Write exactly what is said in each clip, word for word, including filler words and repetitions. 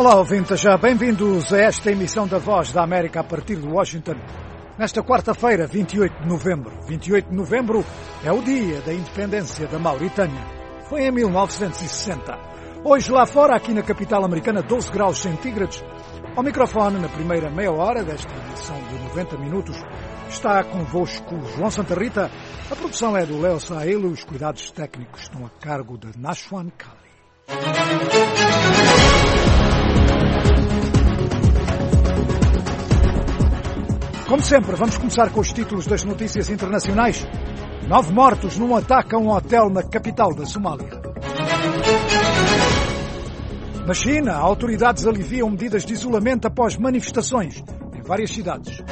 Olá, ouvintes, já bem-vindos a esta emissão da Voz da América a partir de Washington. Nesta quarta-feira, vinte e oito de novembro. vinte e oito de novembro é o dia da independência da Mauritânia. Foi em mil novecentos e sessenta. Hoje lá fora, aqui na capital americana, doze graus centígrados. Ao microfone, na primeira meia hora desta edição de noventa minutos, está convosco João Santa Rita. A produção é do Leo Saelo e os cuidados técnicos estão a cargo de Nashwan Kali. Como sempre, vamos começar com os títulos das notícias internacionais. Nove mortos num ataque a um hotel na capital da Somália. Na China, autoridades aliviam medidas de isolamento após manifestações em várias cidades.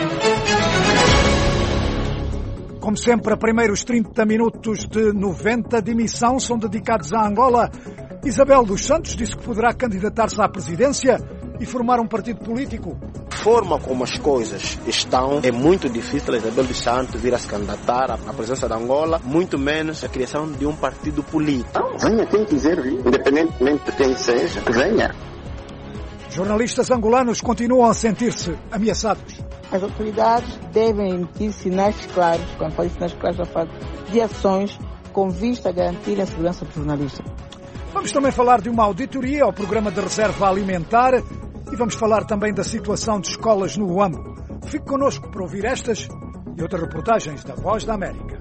Como sempre, a primeiros trinta minutos de noventa de emissão são dedicados à Angola. Isabel dos Santos disse que poderá candidatar-se à presidência e formar um partido político. A forma como as coisas estão, é muito difícil a Isabel dos Santos vir a se candidatar à presença da Angola, muito menos a criação de um partido político. Então, venha quem quiser vir, independentemente de quem seja, venha. Jornalistas angolanos continuam a sentir-se ameaçados. As autoridades devem emitir sinais claros, quando fazem sinais claros, a falar de ações com vista a garantir a segurança dos jornalistas. Vamos também falar de uma auditoria ao programa de reserva alimentar e vamos falar também da situação de escolas no Uambo. Fique connosco para ouvir estas e outras reportagens da Voz da América.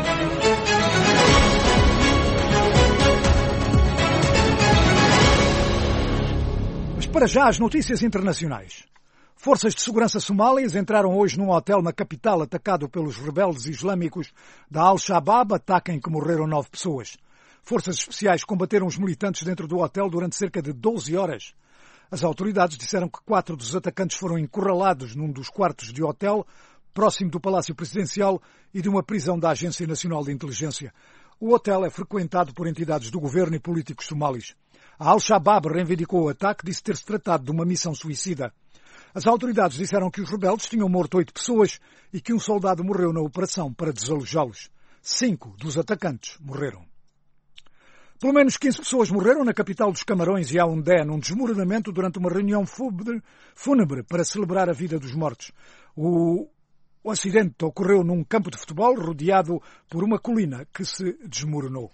Mas para já as notícias internacionais. Forças de segurança somálias entraram hoje num hotel na capital atacado pelos rebeldes islâmicos da Al-Shabaab, ataque em que morreram nove pessoas. Forças especiais combateram os militantes dentro do hotel durante cerca de doze horas. As autoridades disseram que quatro dos atacantes foram encurralados num dos quartos de hotel, próximo do Palácio Presidencial e de uma prisão da Agência Nacional de Inteligência. O hotel é frequentado por entidades do governo e políticos somalis. A Al-Shabaab reivindicou o ataque, disse ter-se tratado de uma missão suicida. As autoridades disseram que os rebeldes tinham morto oito pessoas e que um soldado morreu na operação para desalojá-los. Cinco dos atacantes morreram. Pelo menos quinze pessoas morreram na capital dos Camarões e Yaoundé num desmoronamento durante uma reunião fúnebre para celebrar a vida dos mortos. O, o acidente ocorreu num campo de futebol rodeado por uma colina que se desmoronou.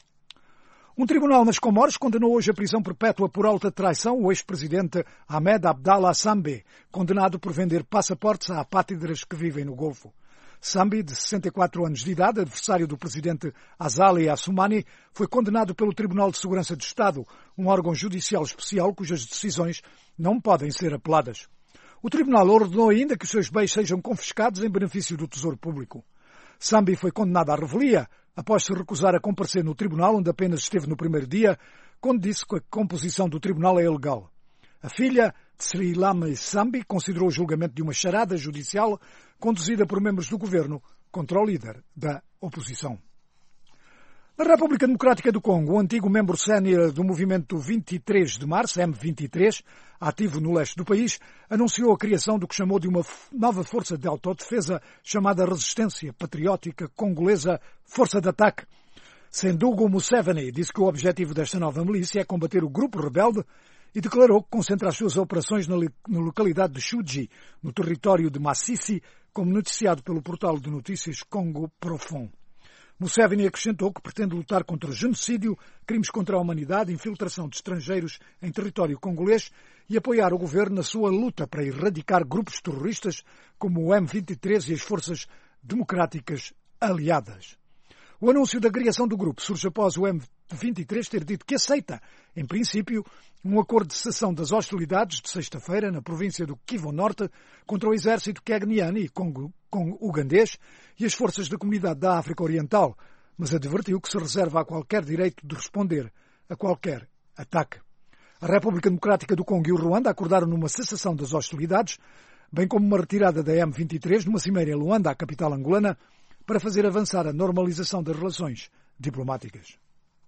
Um tribunal nas Comores condenou hoje a prisão perpétua por alta traição o ex-presidente Ahmed Abdallah Sambe, condenado por vender passaportes a apátridas que vivem no Golfo. Sambi, de sessenta e quatro anos de idade, adversário do presidente Azali Assoumani, foi condenado pelo Tribunal de Segurança do Estado, um órgão judicial especial cujas decisões não podem ser apeladas. O tribunal ordenou ainda que os seus bens sejam confiscados em benefício do Tesouro Público. Sambi foi condenado à revelia após se recusar a comparecer no tribunal, onde apenas esteve no primeiro dia, quando disse que a composição do tribunal é ilegal. A filha de Sri Lama Sambi considerou o julgamento de uma charada judicial conduzida por membros do governo contra o líder da oposição. Na República Democrática do Congo, o antigo membro sénior do movimento vinte e três de março, M vinte e três, ativo no leste do país, anunciou a criação do que chamou de uma nova força de autodefesa chamada Resistência Patriótica Congolesa Força de Ataque. Sendugo Museveni disse que o objetivo desta nova milícia é combater o grupo rebelde e declarou que concentra as suas operações na, na localidade de Shuji, no território de Massissi, como noticiado pelo portal de notícias Congo Profond. Museveni acrescentou que pretende lutar contra genocídio, crimes contra a humanidade, infiltração de estrangeiros em território congolês e apoiar o governo na sua luta para erradicar grupos terroristas como o M vinte e três e as forças democráticas aliadas. O anúncio da criação do grupo surge após o M vinte e três ter dito que aceita, em princípio, um acordo de cessão das hostilidades de sexta-feira na província do Kivu Norte contra o exército queniano e congo-ugandês e as forças da Comunidade da África Oriental, mas advertiu que se reserva a qualquer direito de responder a qualquer ataque. A República Democrática do Congo e o Ruanda acordaram numa cessação das hostilidades, bem como uma retirada da M vinte e três numa cimeira em Luanda, a capital angolana, para fazer avançar a normalização das relações diplomáticas.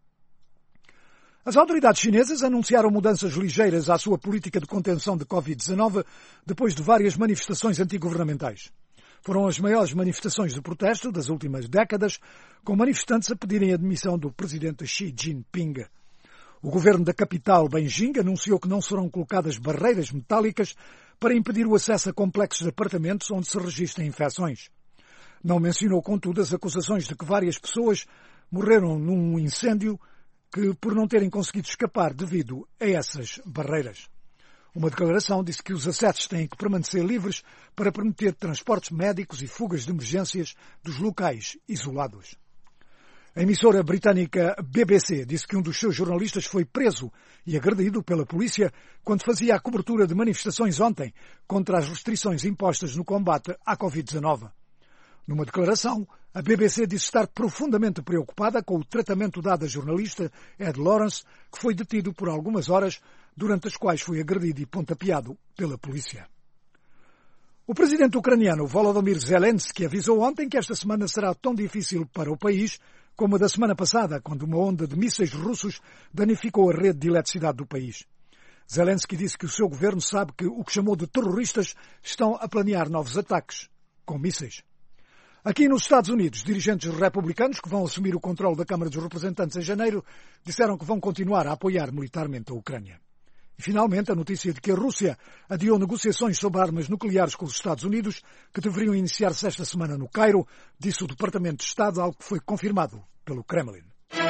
As autoridades chinesas anunciaram mudanças ligeiras à sua política de contenção de covid dezenove depois de várias manifestações antigovernamentais. Foram as maiores manifestações de protesto das últimas décadas, com manifestantes a pedirem a demissão do presidente Xi Jinping. O governo da capital, Beijing, anunciou que não serão colocadas barreiras metálicas para impedir o acesso a complexos de apartamentos onde se registrem infecções. Não mencionou, contudo, as acusações de que várias pessoas morreram num incêndio que por não terem conseguido escapar devido a essas barreiras. Uma declaração disse que os acessos têm que permanecer livres para permitir transportes médicos e fugas de emergências dos locais isolados. A emissora britânica B B C disse que um dos seus jornalistas foi preso e agredido pela polícia quando fazia a cobertura de manifestações ontem contra as restrições impostas no combate à covid dezenove. Numa declaração, a B B C disse estar profundamente preocupada com o tratamento dado a jornalista Ed Lawrence, que foi detido por algumas horas, durante as quais foi agredido e pontapeado pela polícia. O presidente ucraniano Volodymyr Zelensky avisou ontem que esta semana será tão difícil para o país como a da semana passada, quando uma onda de mísseis russos danificou a rede de eletricidade do país. Zelensky disse que o seu governo sabe que o que chamou de terroristas estão a planear novos ataques com mísseis. Aqui nos Estados Unidos, dirigentes republicanos que vão assumir o controle da Câmara dos Representantes em janeiro disseram que vão continuar a apoiar militarmente a Ucrânia. E, finalmente, a notícia de que a Rússia adiou negociações sobre armas nucleares com os Estados Unidos, que deveriam iniciar-se esta semana no Cairo, disse o Departamento de Estado, algo que foi confirmado pelo Kremlin.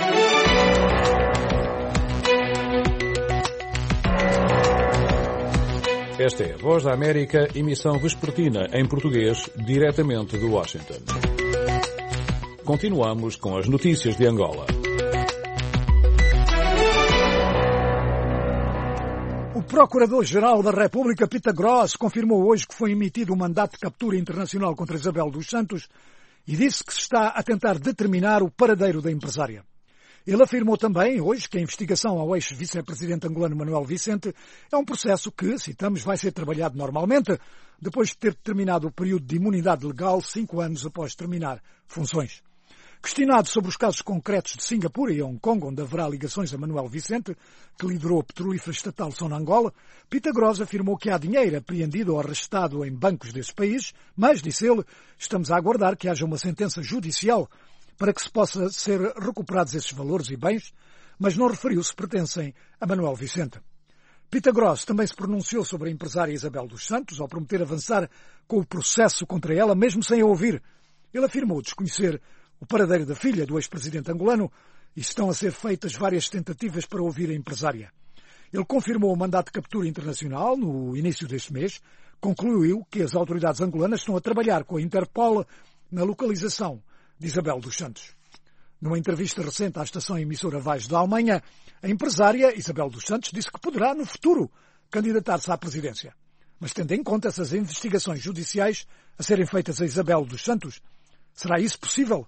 Esta é a Voz da América, emissão vespertina em português, diretamente de Washington. Continuamos com as notícias de Angola. O Procurador-Geral da República, Peter Gross, confirmou hoje que foi emitido um mandato de captura internacional contra Isabel dos Santos e disse que se está a tentar determinar o paradeiro da empresária. Ele afirmou também hoje que a investigação ao ex-vice-presidente angolano Manuel Vicente é um processo que, citamos, vai ser trabalhado normalmente, depois de ter terminado o período de imunidade legal cinco anos após terminar funções. Questionado sobre os casos concretos de Singapura e Hong Kong, onde haverá ligações a Manuel Vicente, que liderou a petrolífera estatal Sonangol, Peter Gross afirmou que há dinheiro apreendido ou arrestado em bancos desses países, mas, disse ele, estamos a aguardar que haja uma sentença judicial para que se possa ser recuperados esses valores e bens, mas não referiu se pertencem a Manuel Vicente. Peter Gross também se pronunciou sobre a empresária Isabel dos Santos, ao prometer avançar com o processo contra ela, mesmo sem a ouvir. Ele afirmou desconhecer o paradeiro da filha do ex-presidente angolano e estão a ser feitas várias tentativas para ouvir a empresária. Ele confirmou o mandato de captura internacional no início deste mês, concluiu que as autoridades angolanas estão a trabalhar com a Interpol na localização de Isabel dos Santos. Numa entrevista recente à estação emissora Vais da Alemanha, a empresária Isabel dos Santos disse que poderá, no futuro, candidatar-se à presidência. Mas tendo em conta essas investigações judiciais a serem feitas a Isabel dos Santos, será isso possível?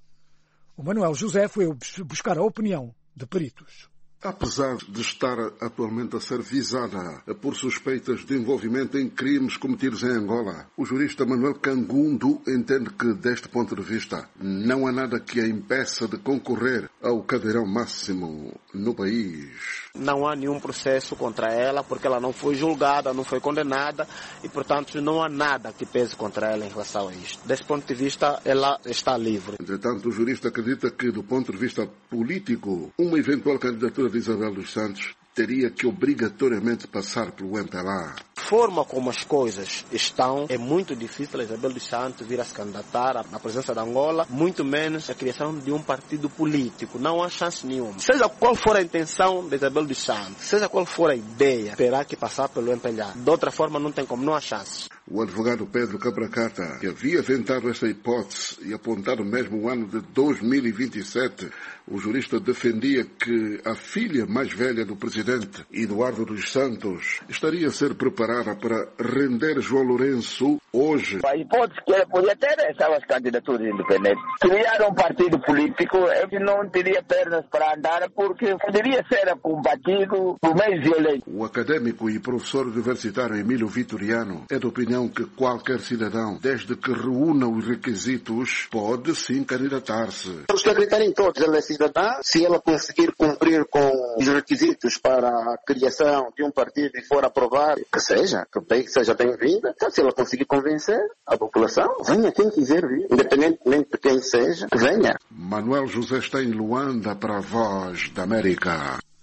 O Manuel José foi buscar a opinião de peritos. Apesar de estar atualmente a ser visada por suspeitas de envolvimento em crimes cometidos em Angola, o jurista Manuel Cangundo entende que, deste ponto de vista, não há nada que a impeça de concorrer ao cadeirão máximo no país. Não há nenhum processo contra ela, porque ela não foi julgada, não foi condenada e, portanto, não há nada que pese contra ela em relação a isto. Desse ponto de vista, ela está livre. Entretanto, o jurista acredita que, do ponto de vista político, uma eventual candidatura de Isabel dos Santos teria que obrigatoriamente passar pelo M P L A. A forma como as coisas estão, é muito difícil a Isabel dos Santos vir a se candidatar à presença da Angola, muito menos a criação de um partido político. Não há chance nenhuma. Seja qual for a intenção de Isabel dos Santos, seja qual for a ideia, terá que passar pelo M P L A. De outra forma, não tem como, não há chance. O advogado Pedro Cabracata, que havia tentado esta hipótese e apontado mesmo o ano de dois mil e vinte e sete, o jurista defendia que a filha mais velha do presidente, Eduardo dos Santos, estaria a ser preparada para render João Lourenço hoje. A hipótese que ele podia ter são as candidaturas independentes. Criar um partido político, ele não teria pernas para andar porque poderia ser combatido por meios violentos. O académico e professor universitário Emílio Vitoriano é de opinião que qualquer cidadão, desde que reúna os requisitos, pode sim candidatar-se. Temos que acreditar em todos. Ela é cidadã, se ela conseguir cumprir com os requisitos para a criação de um partido e for aprovado, que seja, que seja bem-vinda. Então, se ela conseguir convencer a população, venha quem quiser vir, independentemente de quem seja, venha. Manuel José está em Luanda para a Voz da América.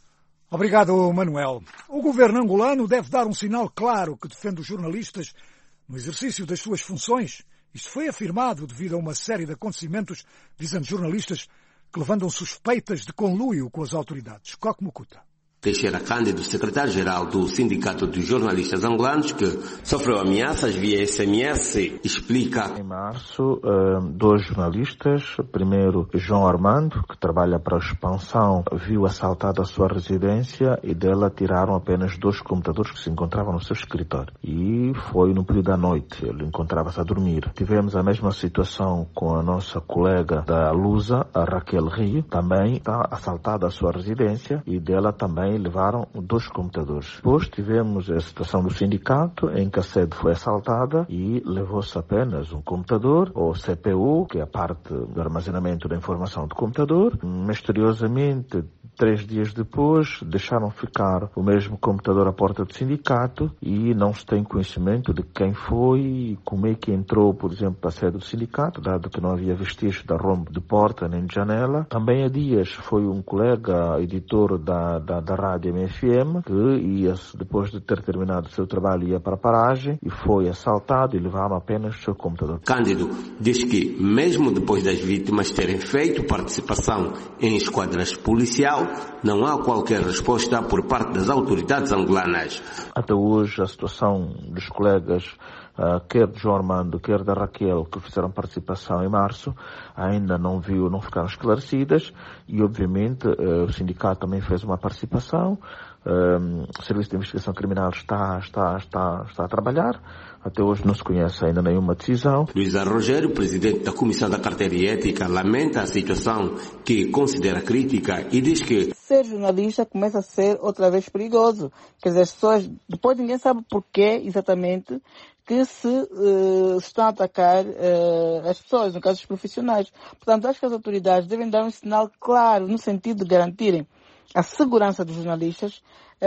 Obrigado, Manuel. O governo angolano deve dar um sinal claro que defende os jornalistas no exercício das suas funções. Isto foi afirmado devido a uma série de acontecimentos, dizem jornalistas, que levantam suspeitas de conluio com as autoridades. Coque Mukuta. Teixeira Cândido, secretário-geral do Sindicato dos Jornalistas Angolanos, que sofreu ameaças via S M S, explica. Em março, dois jornalistas, primeiro João Armando, que trabalha para a Expansão, viu assaltada a sua residência e dela tiraram apenas dois computadores que se encontravam no seu escritório. E foi no período da noite, ele encontrava-se a dormir. Tivemos a mesma situação com a nossa colega da Lusa, a Raquel Rio, também está assaltada a sua residência e dela também levaram dois computadores. Depois tivemos a situação do sindicato, em que a sede foi assaltada e levou-se apenas um computador, ou C P U, que é a parte do armazenamento da informação do computador. Misteriosamente, três dias depois, deixaram ficar o mesmo computador à porta do sindicato e não se tem conhecimento de quem foi e como é que entrou, por exemplo, para a sede do sindicato, dado que não havia vestígios de rombo de porta nem de janela. Também há dias foi um colega editor da, da, da Rádio M F M que ia, depois de ter terminado o seu trabalho, ia para a paragem e foi assaltado e levaram apenas o seu computador. Cândido diz que, mesmo depois das vítimas terem feito participação em esquadras policial, não há qualquer resposta por parte das autoridades angolanas. Até hoje, a situação dos colegas, uh, quer de João Armando, quer da Raquel, que fizeram participação em março, ainda não viu, não ficaram esclarecidas e, obviamente, uh, o sindicato também fez uma participação. Uh, o Serviço de Investigação Criminal está, está, está, está a trabalhar. Até hoje não se conhece ainda nenhuma decisão. Luísa Rogério, presidente da Comissão da Carteira e Ética, lamenta a situação que considera crítica e diz que ser jornalista começa a ser outra vez perigoso. Quer dizer, as pessoas, depois ninguém sabe porquê exatamente que se uh, estão a atacar uh, as pessoas, no caso dos profissionais. Portanto, acho que as autoridades devem dar um sinal claro no sentido de garantirem a segurança dos jornalistas,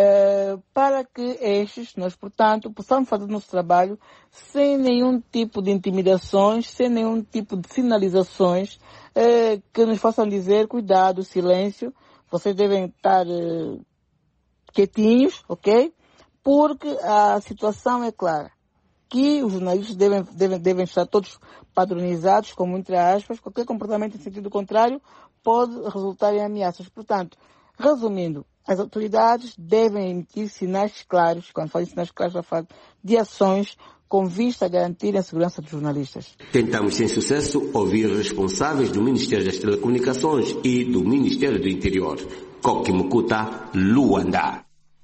Uh, para que estes, nós, portanto, possamos fazer o nosso trabalho sem nenhum tipo de intimidações, sem nenhum tipo de sinalizações uh, que nos façam dizer, cuidado, silêncio, vocês devem estar uh, quietinhos, ok? Porque a situação é clara, que os jornalistas devem, devem, devem estar todos padronizados, como entre aspas, qualquer comportamento em sentido contrário pode resultar em ameaças. Portanto, resumindo, as autoridades devem emitir sinais claros, quando falo em sinais claros, já falo de ações com vista a garantir a segurança dos jornalistas. Tentamos, sem sucesso, ouvir responsáveis do Ministério das Telecomunicações e do Ministério do Interior. Coque Mukuta, Luanda.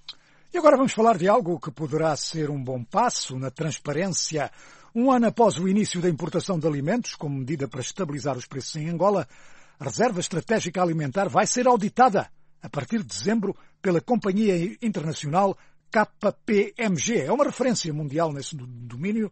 E agora vamos falar de algo que poderá ser um bom passo na transparência. Um ano após o início da importação de alimentos, como medida para estabilizar os preços em Angola, a Reserva Estratégica Alimentar vai ser auditada a partir de dezembro pela Companhia Internacional K P M G. É uma referência mundial nesse domínio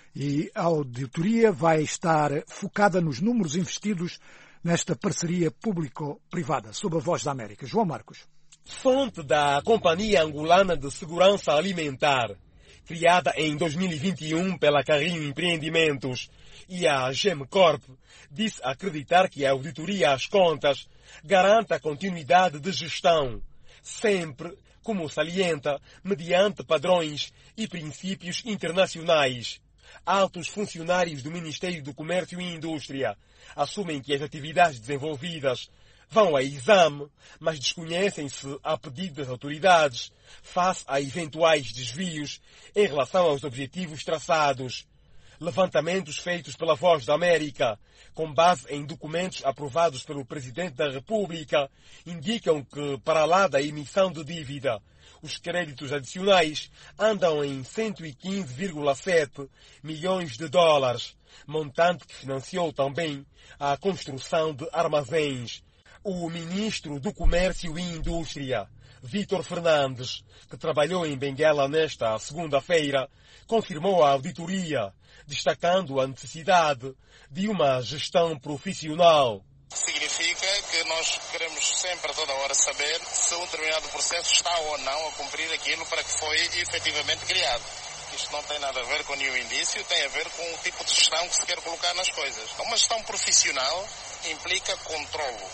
e a auditoria vai estar focada nos números investidos nesta parceria público-privada, sob a Voz da América. João Marcos. Fonte da Companhia Angolana de Segurança Alimentar, criada em dois mil e vinte e um pela Carrinho Empreendimentos e a GEMCorp, disse acreditar que a auditoria às contas garanta a continuidade de gestão, sempre, como salienta, mediante padrões e princípios internacionais. Altos funcionários do Ministério do Comércio e Indústria assumem que as atividades desenvolvidas vão a exame, mas desconhecem-se a pedido das autoridades face a eventuais desvios em relação aos objetivos traçados. Levantamentos feitos pela Voz da América, com base em documentos aprovados pelo Presidente da República, indicam que, para lá da emissão de dívida, os créditos adicionais andam em cento e quinze vírgula sete milhões de dólares, montante que financiou também a construção de armazéns. O Ministro do Comércio e Indústria, Vítor Fernandes, que trabalhou em Benguela nesta segunda-feira, confirmou a auditoria, destacando a necessidade de uma gestão profissional. Significa que nós queremos sempre, a toda hora, saber se um determinado processo está ou não a cumprir aquilo para que foi efetivamente criado. Isto não tem nada a ver com nenhum indício, tem a ver com o tipo de gestão que se quer colocar nas coisas. Uma gestão profissional implica controlo.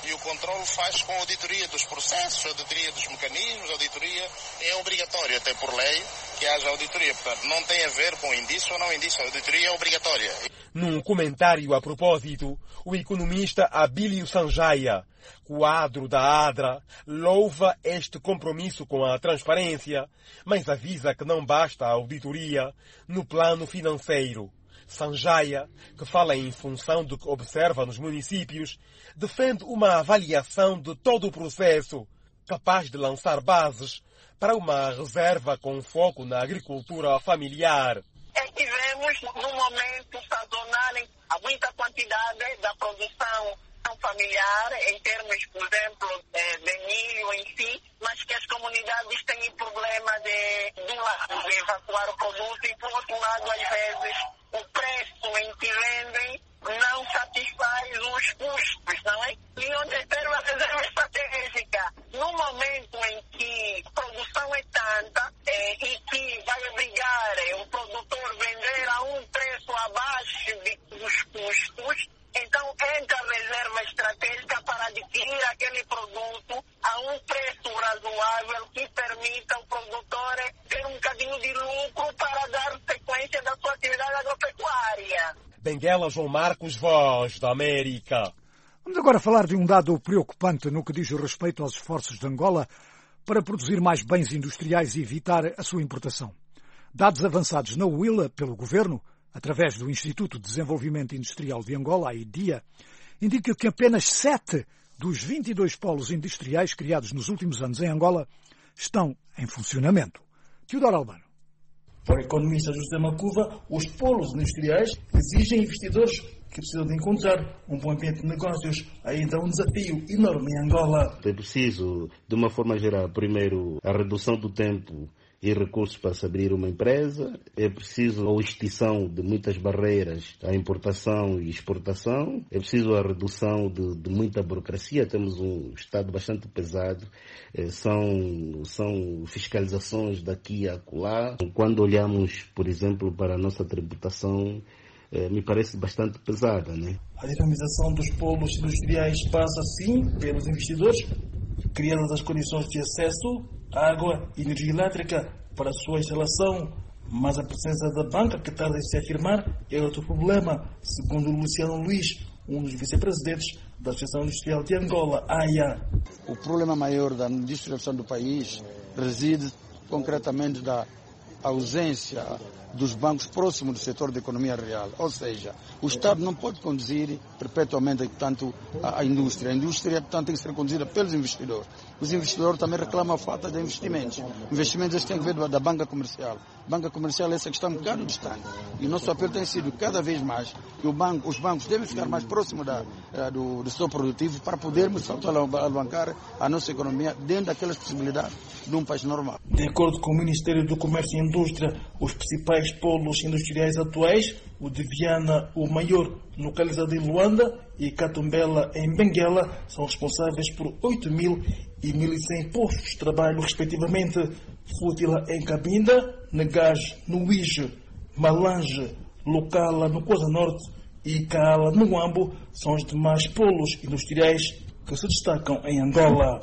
E o controle faz com a auditoria dos processos, a auditoria dos mecanismos, a auditoria é obrigatória, até por lei, que haja auditoria. Portanto, não tem a ver com indício ou não indício, a auditoria é obrigatória. Num comentário a propósito, o economista Abílio Sanjaya, quadro da ADRA, louva este compromisso com a transparência, mas avisa que não basta a auditoria no plano financeiro. Sanjaya, que fala em função do que observa nos municípios, defende uma avaliação de todo o processo, capaz de lançar bases para uma reserva com foco na agricultura familiar. Estivemos num momento sazonal em há muita quantidade da produção familiar, em termos, por exemplo, de milho em si, mas que as comunidades têm problema de, de um lado, de evacuar o produto e, por outro lado, às vezes, o preço em que vendem não satisfaz os custos, não é? E onde ter uma reserva estratégica, no momento em que a produção é tanta é, e que vai obrigar é, o produtor a vender a um preço abaixo de, dos custos, então entra a reserva estratégica para adquirir aquele produto a um preço razoável que permita ao produtor ter um bocadinho de lucro para dar sequência da sua atividade agropecuária. Benguela João Marcos, Voz da América. Vamos agora falar de um dado preocupante no que diz respeito aos esforços de Angola para produzir mais bens industriais e evitar a sua importação. Dados avançados na U I L A pelo Governo, através do Instituto de Desenvolvimento Industrial de Angola, a I D I A, indicam que apenas sete dos vinte e dois polos industriais criados nos últimos anos em Angola estão em funcionamento. Teodoro Albano. Para o economista José Macuva, os polos industriais exigem investidores que precisam de encontrar um bom ambiente de negócios. Ainda um desafio enorme em Angola. É preciso, de uma forma geral, primeiro, a redução do tempo e recursos para se abrir uma empresa. É preciso a extinção de muitas barreiras à importação e exportação. É preciso a redução de, de muita burocracia. Temos um Estado bastante pesado. É, são, são fiscalizações daqui a acolá. Quando olhamos, por exemplo, para a nossa tributação, é, me parece bastante pesada, né? A dinamização dos polos industriais passa, sim, pelos investidores, criando as condições de acesso água e energia elétrica para a sua instalação, mas a presença da banca, que tarda em se afirmar, é outro problema, segundo o Luciano Luiz, um dos vice-presidentes da Associação Industrial de Angola, A I A. O problema maior da industrialização do país reside concretamente da ausência dos bancos próximos do setor da economia real. Ou seja, o Estado não pode conduzir perpetuamente portanto, a, a indústria. A indústria, portanto, tem que ser conduzida pelos investidores. Os investidores também reclamam a falta de investimentos. Investimentos estes têm que ver da banca comercial. Banca comercial é essa que está um bocado distante. E o nosso apelo tem sido cada vez mais que o banco, os bancos devem ficar mais próximos da, do, do setor produtivo para podermos alavancar a nossa economia dentro daquelas possibilidades de um país normal. De acordo com o Ministério do Comércio e Indústria, os principais polos industriais atuais, o de Viana, o maior, localizado em Luanda, e Catumbela, em Benguela, são responsáveis por oito mil e mil e cem postos de trabalho, respectivamente. Fútila, em Cabinda, Negage, no Uíge, Malange, Locala, no Coisa Norte e Caala, no Huambo, são os demais polos industriais que se destacam em Angola.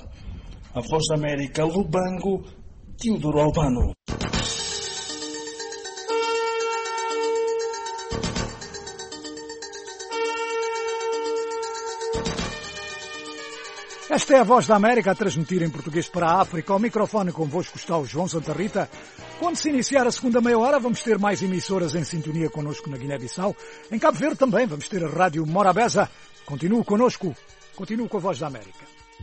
A Voz da América, Lubango, Teodoro Albano. Esta é a Voz da América a transmitir em português para a África. Ao microfone convosco está o João Santa Rita. Quando se iniciar a segunda meia hora, vamos ter mais emissoras em sintonia connosco na Guiné-Bissau. Em Cabo Verde também vamos ter a Rádio Morabeza. Continue connosco. Continue com a Voz da América.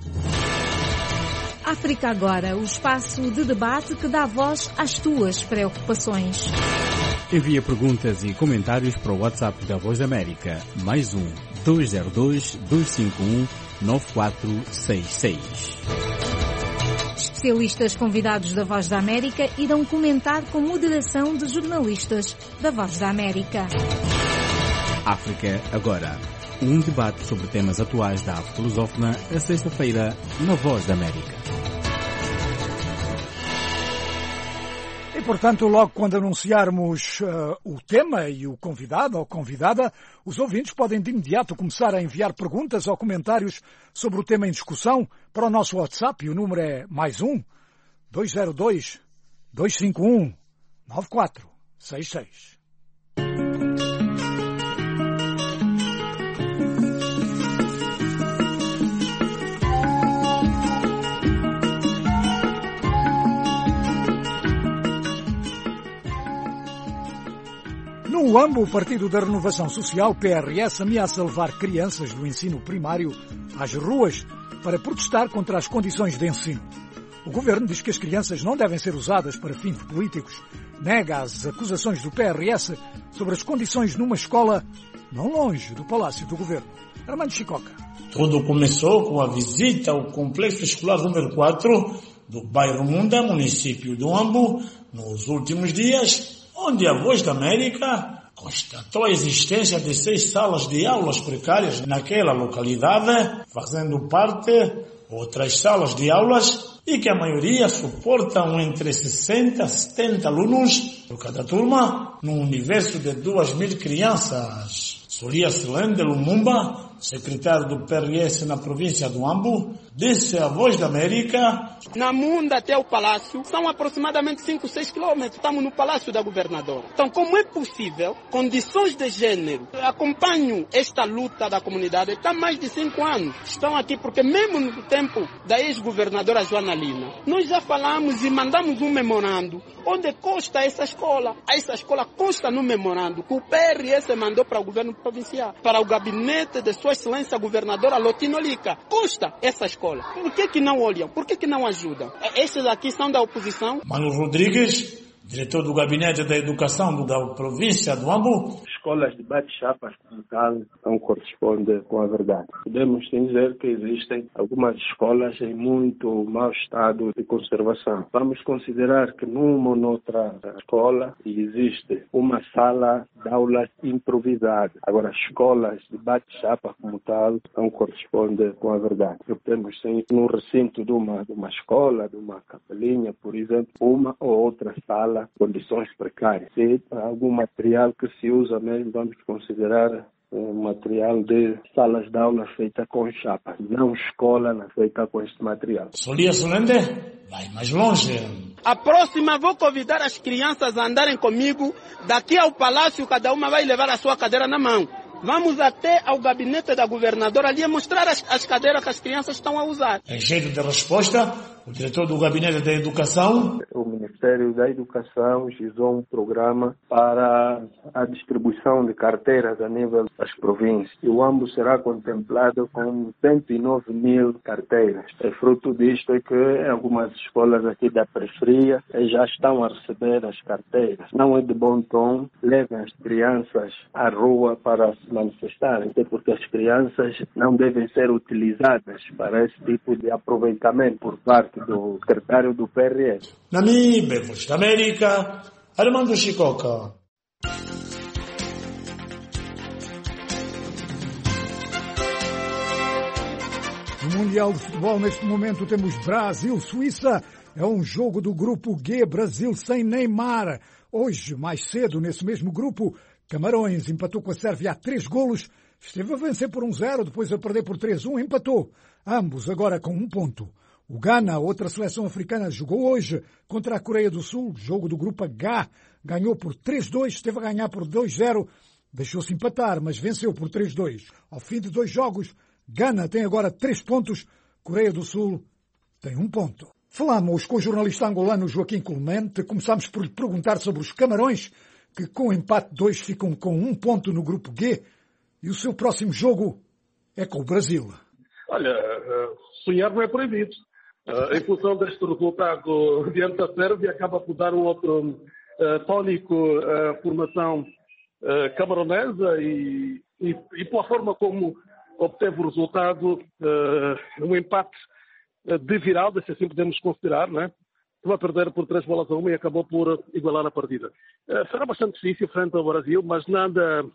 África Agora, o espaço de debate que dá voz às tuas preocupações. Envia perguntas e comentários para o WhatsApp da Voz da América. Mais um, dois zero dois, dois cinco um, nove quatro seis seis. Especialistas convidados da Voz da América irão comentar com moderação de jornalistas da Voz da América. África Agora. Um debate sobre temas atuais da África lusófona, a sexta-feira, na Voz da América. portanto, logo quando anunciarmos uh, o tema e o convidado ou convidada, os ouvintes podem de imediato começar a enviar perguntas ou comentários sobre o tema em discussão para o nosso WhatsApp. E o número é mais um, dois zero dois, dois cinco um, nove quatro seis seis. No Uambo, o Partido da Renovação Social, P R S, ameaça levar crianças do ensino primário às ruas para protestar contra as condições de ensino. O governo diz que as crianças não devem ser usadas para fins políticos, nega as acusações do P R S sobre as condições numa escola não longe do Palácio do Governo. Armando Chicoca. Tudo começou com a visita ao Complexo Escolar número quatro do bairro Munda, município do Uambo, nos últimos dias, onde a Voz da América constatou a existência de seis salas de aulas precárias naquela localidade, fazendo parte outras salas de aulas e que a maioria suportam entre sessenta a setenta alunos por cada turma, num universo de duas mil crianças. Solia Silende Lumumba, secretário do P R S na província do Uambo, disse à Voz da América: na Munda até o Palácio são aproximadamente cinco, seis quilômetros. Estamos no Palácio da Governadora. Então, como é possível, condições de gênero, acompanho esta luta da comunidade há mais de cinco anos. Estão aqui porque mesmo no tempo da ex-governadora Joana Lina, nós já falamos e mandamos um memorando onde consta essa escola. Essa escola consta no memorando que o P R S mandou para o governo provincial, para o gabinete de Sua Excelência Governadora Lotino Lica. Consta essa escola. Por que que não olham? Por que que não ajudam? Estes aqui são da oposição. Mano Rodrigues, diretor do Gabinete da Educação da província do Uambo. Escolas de bate-chapas como tal não correspondem com a verdade. Podemos dizer que existem algumas escolas em muito mau estado de conservação. Vamos considerar que numa ou noutra escola existe uma sala de aulas improvisada. Agora, escolas de bate-chapa como tal não correspondem com a verdade. Temos sim, no recinto de uma, de uma escola, de uma capelinha, por exemplo, uma ou outra sala, condições precárias. Se algum material que se usa mesmo, vamos considerar um material de salas de aula feita com chapas, não escola feita com este material. Solia Solende, vai mais longe. A próxima vou convidar as crianças a andarem comigo. Daqui ao palácio, cada uma vai levar a sua cadeira na mão. Vamos até ao gabinete da governadora ali mostrar as, as cadeiras que as crianças estão a usar. Em jeito de resposta, o diretor do Gabinete da Educação. O Ministério da Educação gizou um programa para a distribuição de carteiras a nível das províncias. E o Uambo será contemplado com cento e nove mil carteiras. É fruto disto é que algumas escolas aqui da periferia já estão a receber as carteiras. Não é de bom tom, levem as crianças à rua para se manifestarem, até porque as crianças não devem ser utilizadas para esse tipo de aproveitamento por parte do secretário do P R S. Namíbia, Voz da América, Armando Chicoca. No Mundial de Futebol, neste momento, temos Brasil-Suíça. É um jogo do grupo G, Brasil sem Neymar. Hoje, mais cedo, nesse mesmo grupo, Camarões empatou com a Sérvia a três golos. Esteve a vencer por um zero, depois a perder por três a um, empatou. Ambos agora com um ponto. O Ghana, outra seleção africana, jogou hoje contra a Coreia do Sul, jogo do grupo H, ganhou por três a dois, esteve a ganhar por dois a zero, deixou-se empatar, mas venceu por três a dois. Ao fim de dois jogos, Ghana tem agora três pontos, Coreia do Sul tem um ponto. Falamos com o jornalista angolano Joaquim Clemente, começamos por lhe perguntar sobre os Camarões, que com o empate dois ficam com um ponto no grupo G, e o seu próximo jogo é com o Brasil. Olha, sonhar não é proibido. Uh, em função deste resultado diante da Sérvia, acaba por dar um outro uh, tónico uh, formação uh, camaronesa e, e, e pela forma como obteve o resultado, uh, um empate uh, de viral, se assim podemos considerar, não é? Vai perder por três bolas a uma e acabou por igualar a partida. Uh, será bastante difícil frente ao Brasil, mas nada,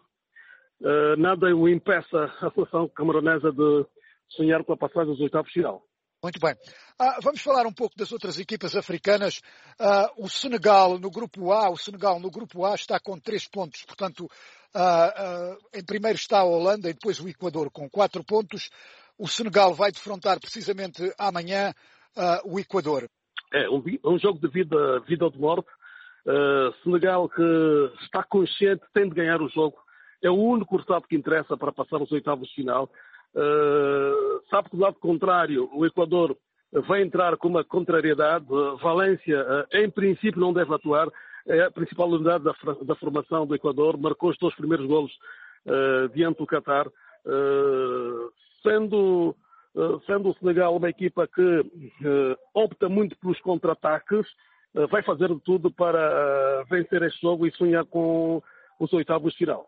uh, nada o impeça a seleção camaronesa de sonhar com a passagem dos oitavos de final. Muito bem. Ah, vamos falar um pouco das outras equipas africanas. Ah, o Senegal no grupo A, o Senegal no grupo A está com três pontos. Portanto, ah, ah, em primeiro está a Holanda e depois o Equador com quatro pontos. O Senegal vai defrontar precisamente amanhã ah, o Equador. É um, um jogo de vida, vida ou de morte. Uh, Senegal que está consciente, tem de ganhar o jogo. É o único resultado que interessa para passar os oitavos de final. Uh, sabe que do lado contrário, o Equador vai entrar com uma contrariedade. Uh, Valência, uh, em princípio, não deve atuar. É a principal unidade da, da formação do Equador. Marcou os dois primeiros golos uh, diante do Qatar. Uh, sendo, uh, sendo o Senegal uma equipa que uh, opta muito pelos contra-ataques, uh, vai fazer de tudo para uh, vencer este jogo e sonhar com os oitavos de final.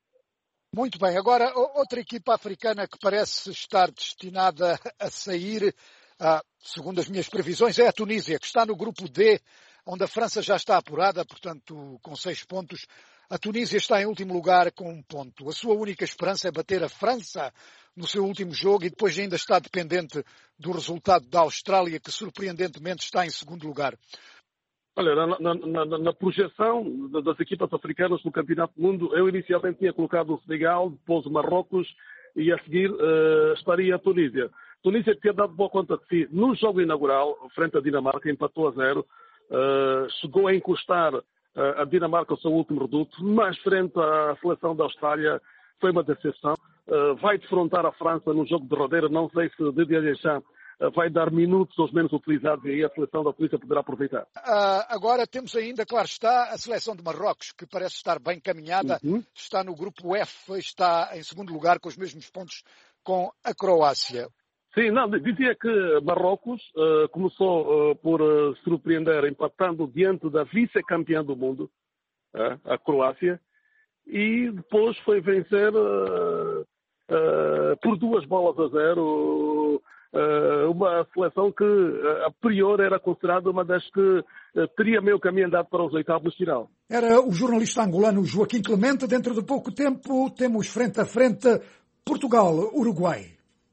Muito bem. Agora, outra equipa africana que parece estar destinada a sair, ah, segundo as minhas previsões, é a Tunísia, que está no grupo D, onde a França já está apurada, portanto, com seis pontos. A Tunísia está em último lugar com um ponto. A sua única esperança é bater a França no seu último jogo e depois ainda está dependente do resultado da Austrália, que surpreendentemente está em segundo lugar. Olha, na, na, na, na projeção das equipas africanas no Campeonato do Mundo, eu inicialmente tinha colocado o Senegal, depois o Marrocos e a seguir uh, estaria a Tunísia. A Tunísia tinha dado boa conta de si no jogo inaugural, frente à Dinamarca, empatou a zero, uh, chegou a encostar uh, a Dinamarca ao seu último reduto, mas frente à seleção da Austrália foi uma decepção. Uh, vai defrontar a França no jogo de rodeira, não sei se Didier Deschamps vai dar minutos aos menos utilizados e aí a seleção da Tunísia poderá aproveitar. Uh, agora temos ainda, claro está, a seleção de Marrocos, que parece estar bem caminhada, uhum. Está no grupo F, está em segundo lugar com os mesmos pontos com a Croácia. Sim, não, dizia que Marrocos uh, começou uh, por uh, surpreender, empatando diante da vice-campeã do mundo, uh, a Croácia, e depois foi vencer uh, uh, por duas bolas a zero, Uh, uma seleção que, uh, a priori, era considerada uma das que uh, teria meio caminho andado para os oitavos de final. Era o jornalista angolano Joaquim Clemente. Dentro de pouco tempo temos frente a frente Portugal-Uruguai.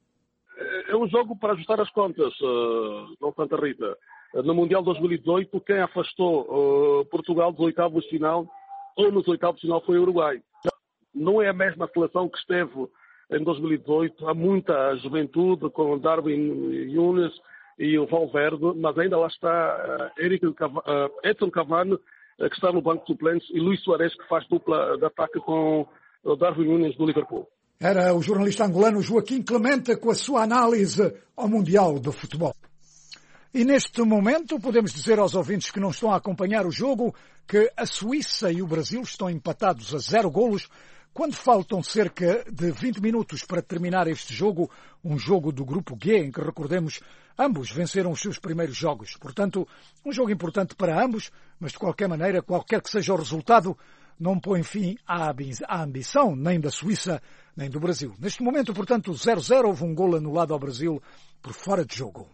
É um jogo para ajustar as contas, uh, não Santa Rita. Uh, no Mundial dois mil e dezoito, quem afastou uh, Portugal dos oitavos de final, ou nos oitavos de final, foi o Uruguai. Não é a mesma seleção que esteve em dois mil e dezoito, há muita juventude com Darwin Nunes e o Valverde, mas ainda lá está uh, Eric Cav- uh, Edson Cavani, uh, que está no banco de suplentes, e Luís Soares, que faz dupla de ataque com o Darwin Nunes do Liverpool. Era o jornalista angolano Joaquim Clemente com a sua análise ao Mundial do Futebol. E neste momento podemos dizer aos ouvintes que não estão a acompanhar o jogo que a Suíça e o Brasil estão empatados a zero golos, quando faltam cerca de vinte minutos para terminar este jogo, um jogo do Grupo G, em que, recordemos, ambos venceram os seus primeiros jogos. Portanto, um jogo importante para ambos, mas de qualquer maneira, qualquer que seja o resultado, não põe fim à ambição nem da Suíça, nem do Brasil. Neste momento, portanto, zero a zero, houve um golo anulado ao Brasil por fora de jogo.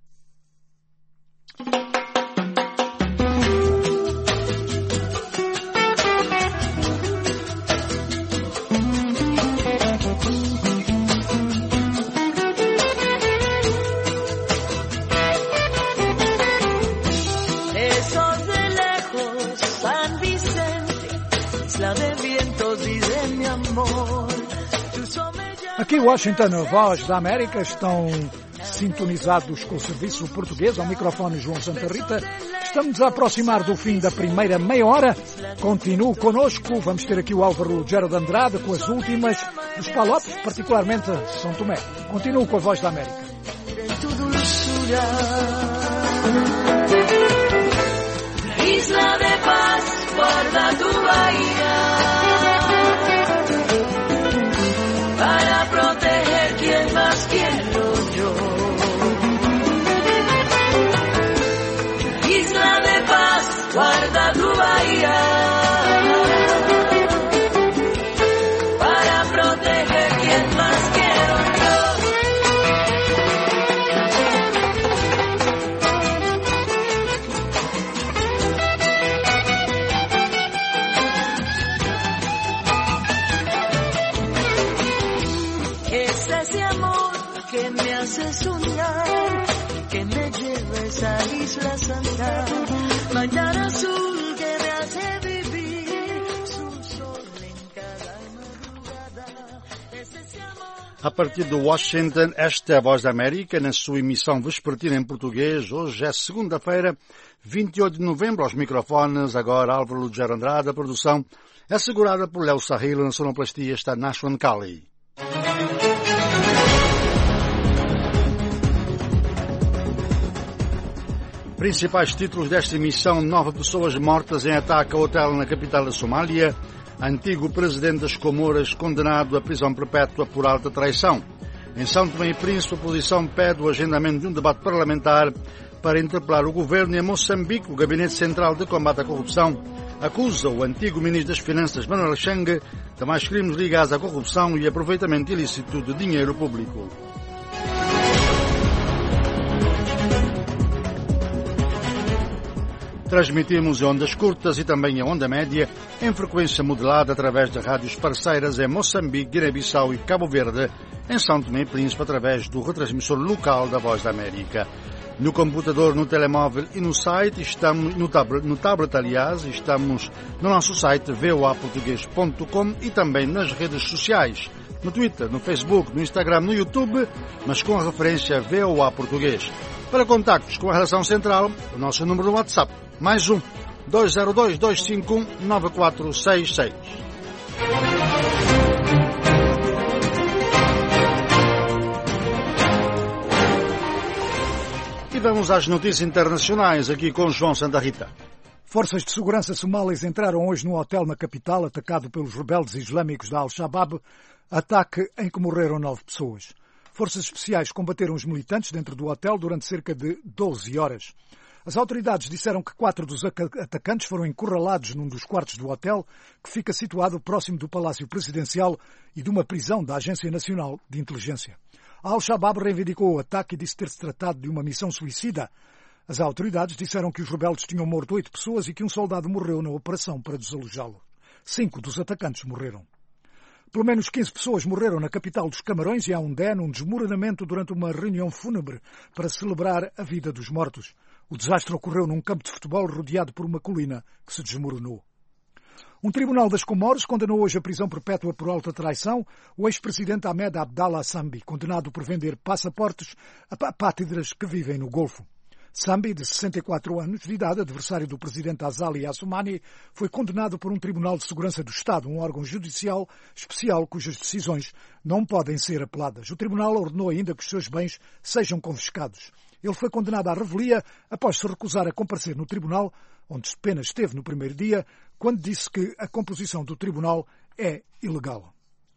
Aqui em Washington, a Voz da América, estão sintonizados com o serviço português, ao microfone João Santa Rita. Estamos a aproximar do fim da primeira meia hora. Continue connosco, vamos ter aqui o Álvaro Gerard Andrade com as últimas dos Palopes, particularmente São Tomé. Continue com a Voz da América. Isla de paz, guarda tu bahía para proteger quien más quiero yo. Isla de paz, guarda tu bahía para proteger quien más quiero yo. Es ese amor que me hace soñar será. Mañana azul que me hace vivir su sol en cada madrugada. Ese ese amor. A partir de Washington, esta é a Voz da América, na sua emissão vespertina em português. Hoje é segunda-feira, vinte e oito de novembro, aos microfones. Agora Álvaro Lugero Andrade. A produção é assegurada por Léo Sarril. Na sonoplastia está Nashwan Kali. Principais títulos desta emissão: nove pessoas mortas em ataque a hotel na capital da Somália. Antigo presidente das Comoras condenado à prisão perpétua por alta traição. Em São Tomé e Príncipe, a oposição pede o agendamento de um debate parlamentar para interpelar o governo. E em Moçambique, o Gabinete Central de Combate à Corrupção acusa o antigo ministro das Finanças, Manuel Chang, de mais crimes ligados à corrupção e aproveitamento ilícito de dinheiro público. Transmitimos em ondas curtas e também em onda média, em frequência modulada através de rádios parceiras em Moçambique, Guiné-Bissau e Cabo Verde, em São Tomé e Príncipe através do retransmissor local da Voz da América. No computador, no telemóvel e no site, estamos no tablet, no tablet aliás, estamos no nosso site v o a português ponto com e também nas redes sociais, no Twitter, no Facebook, no Instagram, no YouTube, mas com a referência V O A Português. Para contactos com a Relação Central, o nosso número do WhatsApp, mais um, dois zero dois, dois cinco um, nove quatro seis seis. E vamos às notícias internacionais, aqui com João Santa Rita. Forças de segurança somalis entraram hoje num hotel na capital, atacado pelos rebeldes islâmicos da Al-Shabaab, ataque em que morreram nove pessoas. Forças especiais combateram os militantes dentro do hotel durante cerca de doze horas. As autoridades disseram que quatro dos atacantes foram encurralados num dos quartos do hotel, que fica situado próximo do Palácio Presidencial e de uma prisão da Agência Nacional de Inteligência. A Al-Shabaab reivindicou o ataque e disse ter-se tratado de uma missão suicida. As autoridades disseram que os rebeldes tinham morto oito pessoas e que um soldado morreu na operação para desalojá-lo. Cinco dos atacantes morreram. Pelo menos quinze pessoas morreram na capital dos Camarões e há um dé num desmoronamento durante uma reunião fúnebre para celebrar a vida dos mortos. O desastre ocorreu num campo de futebol rodeado por uma colina que se desmoronou. Um tribunal das Comoros condenou hoje a prisão perpétua por alta traição o ex-presidente Ahmed Abdallah Sambi, condenado por vender passaportes a apátridas que vivem no Golfo. Sambi, de sessenta e quatro anos de idade, adversário do presidente Azali Assoumani, foi condenado por um Tribunal de Segurança do Estado, um órgão judicial especial cujas decisões não podem ser apeladas. O tribunal ordenou ainda que os seus bens sejam confiscados. Ele foi condenado à revelia após se recusar a comparecer no tribunal, onde apenas esteve no primeiro dia, quando disse que a composição do tribunal é ilegal.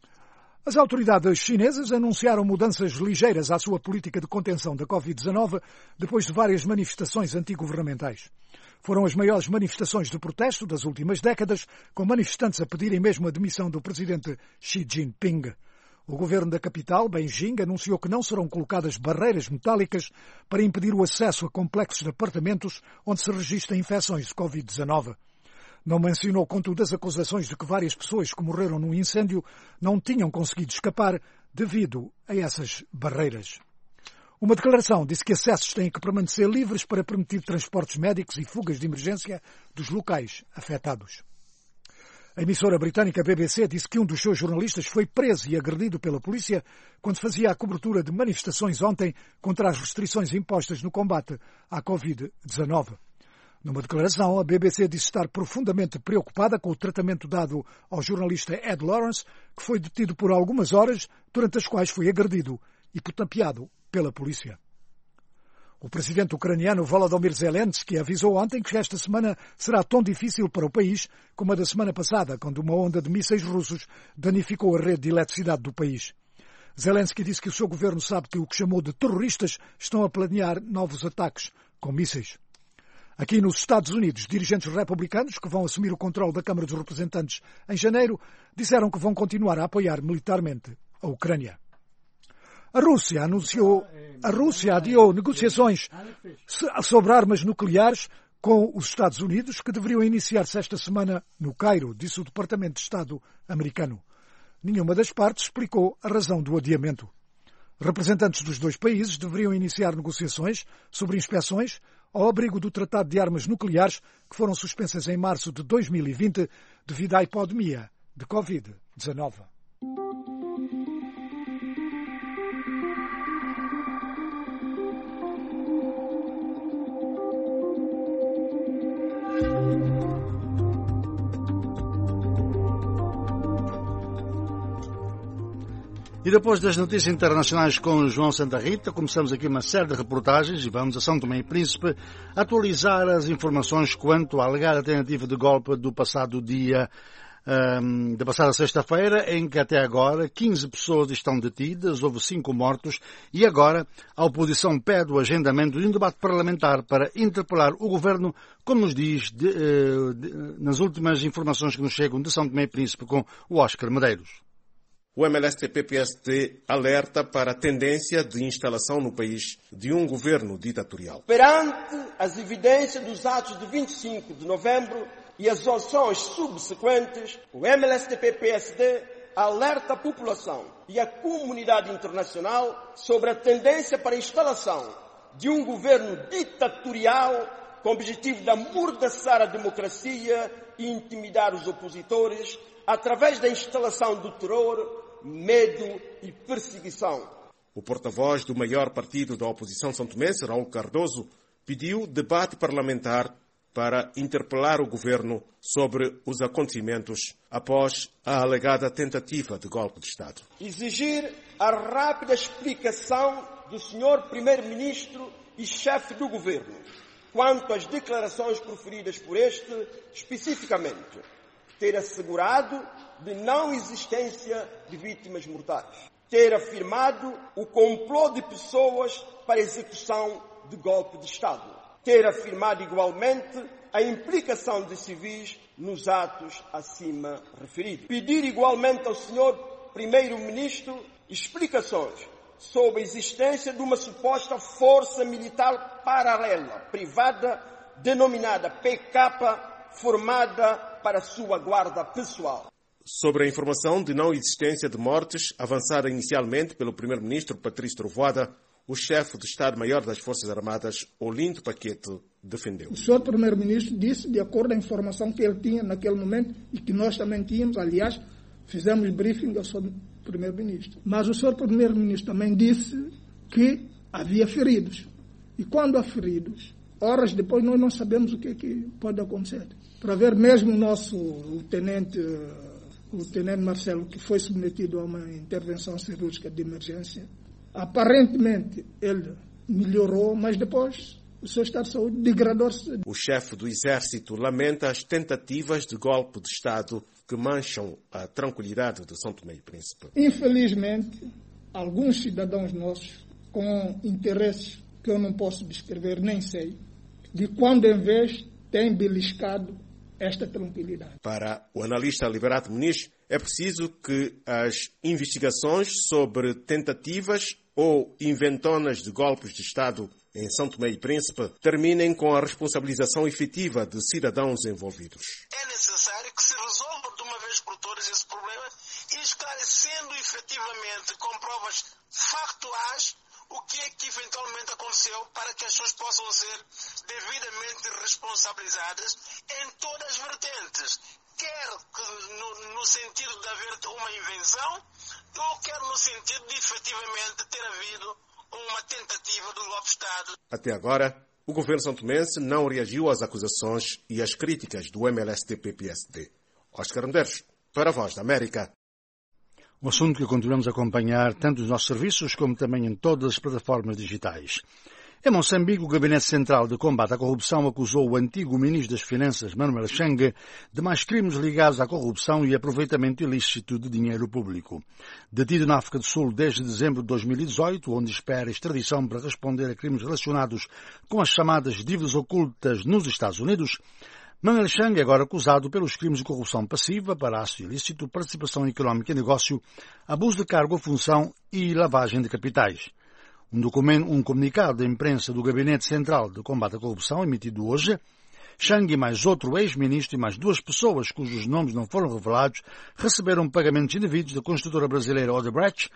As autoridades chinesas anunciaram mudanças ligeiras à sua política de contenção da covid dezenove depois de várias manifestações antigovernamentais. Foram as maiores manifestações de protesto das últimas décadas, com manifestantes a pedirem mesmo a demissão do presidente Xi Jinping. O governo da capital, Beijing, anunciou que não serão colocadas barreiras metálicas para impedir o acesso a complexos de apartamentos onde se registam infecções de covid dezenove. Não mencionou, contudo, as acusações de que várias pessoas que morreram num incêndio não tinham conseguido escapar devido a essas barreiras. Uma declaração disse que acessos têm que permanecer livres para permitir transportes médicos e fugas de emergência dos locais afetados. A emissora britânica B B C disse que um dos seus jornalistas foi preso e agredido pela polícia quando fazia a cobertura de manifestações ontem contra as restrições impostas no combate à covid dezenove. Numa declaração, a B B C disse estar profundamente preocupada com o tratamento dado ao jornalista Ed Lawrence, que foi detido por algumas horas, durante as quais foi agredido e pontappeado pela polícia. O presidente ucraniano Volodymyr Zelensky avisou ontem que esta semana será tão difícil para o país como a da semana passada, quando uma onda de mísseis russos danificou a rede de eletricidade do país. Zelensky disse que o seu governo sabe que o que chamou de terroristas estão a planear novos ataques com mísseis. Aqui nos Estados Unidos, dirigentes republicanos que vão assumir o controle da Câmara dos Representantes em janeiro disseram que vão continuar a apoiar militarmente a Ucrânia. A Rússia anunciou, a Rússia adiou negociações sobre armas nucleares com os Estados Unidos que deveriam iniciar-se esta semana no Cairo, disse o Departamento de Estado americano. Nenhuma das partes explicou a razão do adiamento. Representantes dos dois países deveriam iniciar negociações sobre inspeções, ao abrigo do Tratado de Armas Nucleares, que foram suspensas em março de dois mil e vinte devido à epidemia de covid dezenove. E depois das notícias internacionais com João Santa Rita, começamos aqui uma série de reportagens e vamos a São Tomé e Príncipe atualizar as informações quanto à alegada tentativa de golpe do passado dia, um, da passada sexta-feira, em que até agora quinze pessoas estão detidas, houve cinco mortos e agora a oposição pede o agendamento de um debate parlamentar para interpelar o governo, como nos diz de, de, nas últimas informações que nos chegam de São Tomé e Príncipe com o Oscar Medeiros. O M L S T P P S D alerta para a tendência de instalação no país de um governo ditatorial. Perante as evidências dos atos de vinte e cinco de novembro e as ações subsequentes, o M L S T P P S D alerta a população e a comunidade internacional sobre a tendência para a instalação de um governo ditatorial com o objetivo de amordaçar a democracia e intimidar os opositores através da instalação do terror, medo e perseguição. O porta-voz do maior partido da oposição são-tomense, Raul Cardoso, pediu debate parlamentar para interpelar o governo sobre os acontecimentos após a alegada tentativa de golpe de Estado. Exigir a rápida explicação do senhor Primeiro-Ministro e chefe do governo quanto às declarações proferidas por este, especificamente ter assegurado de não existência de vítimas mortais, ter afirmado o complô de pessoas para a execução de golpe de Estado, ter afirmado igualmente a implicação de civis nos atos acima referidos, pedir igualmente ao senhor Primeiro-Ministro explicações sobre a existência de uma suposta força militar paralela, privada, denominada P K, formada para a sua guarda pessoal. Sobre a informação de não existência de mortes, avançada inicialmente pelo Primeiro-Ministro Patrício Trovoada, o chefe do Estado-Maior das Forças Armadas, Olinto Paquete, defendeu. O senhor Primeiro-Ministro disse, de acordo com a informação que ele tinha naquele momento, e que nós também tínhamos, aliás, fizemos briefing ao senhor Primeiro-Ministro. Mas o senhor Primeiro-Ministro também disse que havia feridos. E quando há feridos, horas depois nós não sabemos o que, é que pode acontecer. Para ver mesmo o nosso o tenente, o tenente Marcelo, que foi submetido a uma intervenção cirúrgica de emergência, aparentemente ele melhorou, mas depois o seu estado de saúde degradou-se. O chefe do Exército lamenta as tentativas de golpe de Estado que mancham a tranquilidade de São Tomé e Príncipe. Infelizmente, alguns cidadãos nossos, com interesses que eu não posso descrever, nem sei, de quando em vez têm beliscado esta tranquilidade. Para o analista Liberato Muniz, é preciso que as investigações sobre tentativas ou inventonas de golpes de Estado em São Tomé e Príncipe terminem com a responsabilização efetiva de cidadãos envolvidos. É necessário que se resolva de uma vez por todas esse problema e esclarecendo efetivamente com provas factuais o que é que eventualmente aconteceu para que as pessoas possam ser devidamente responsabilizadas em todas as vertentes, quer que no, no sentido de haver uma invenção, ou quer no sentido de efetivamente ter havido uma tentativa do golpe de Estado. Até agora, o governo santomense não reagiu às acusações e às críticas do M L S T P P S D. Oscar Medeiros, para a Voz da América. Um assunto que continuamos a acompanhar tanto nos nossos serviços como também em todas as plataformas digitais. Em Moçambique, o Gabinete Central de Combate à Corrupção acusou o antigo Ministro das Finanças, Manuel Chang, de mais crimes ligados à corrupção e aproveitamento ilícito de dinheiro público. Detido na África do Sul desde dezembro de dois mil e dezoito, onde espera extradição para responder a crimes relacionados com as chamadas dívidas ocultas nos Estados Unidos, Manuel Chang é agora acusado pelos crimes de corrupção passiva, parácio ilícito, participação económica em negócio, abuso de cargo ou função e lavagem de capitais. Um, documento, um comunicado da imprensa do Gabinete Central de Combate à Corrupção, emitido hoje, Chang e mais outro ex-ministro e mais duas pessoas cujos nomes não foram revelados receberam pagamentos indevidos da construtora brasileira Odebrecht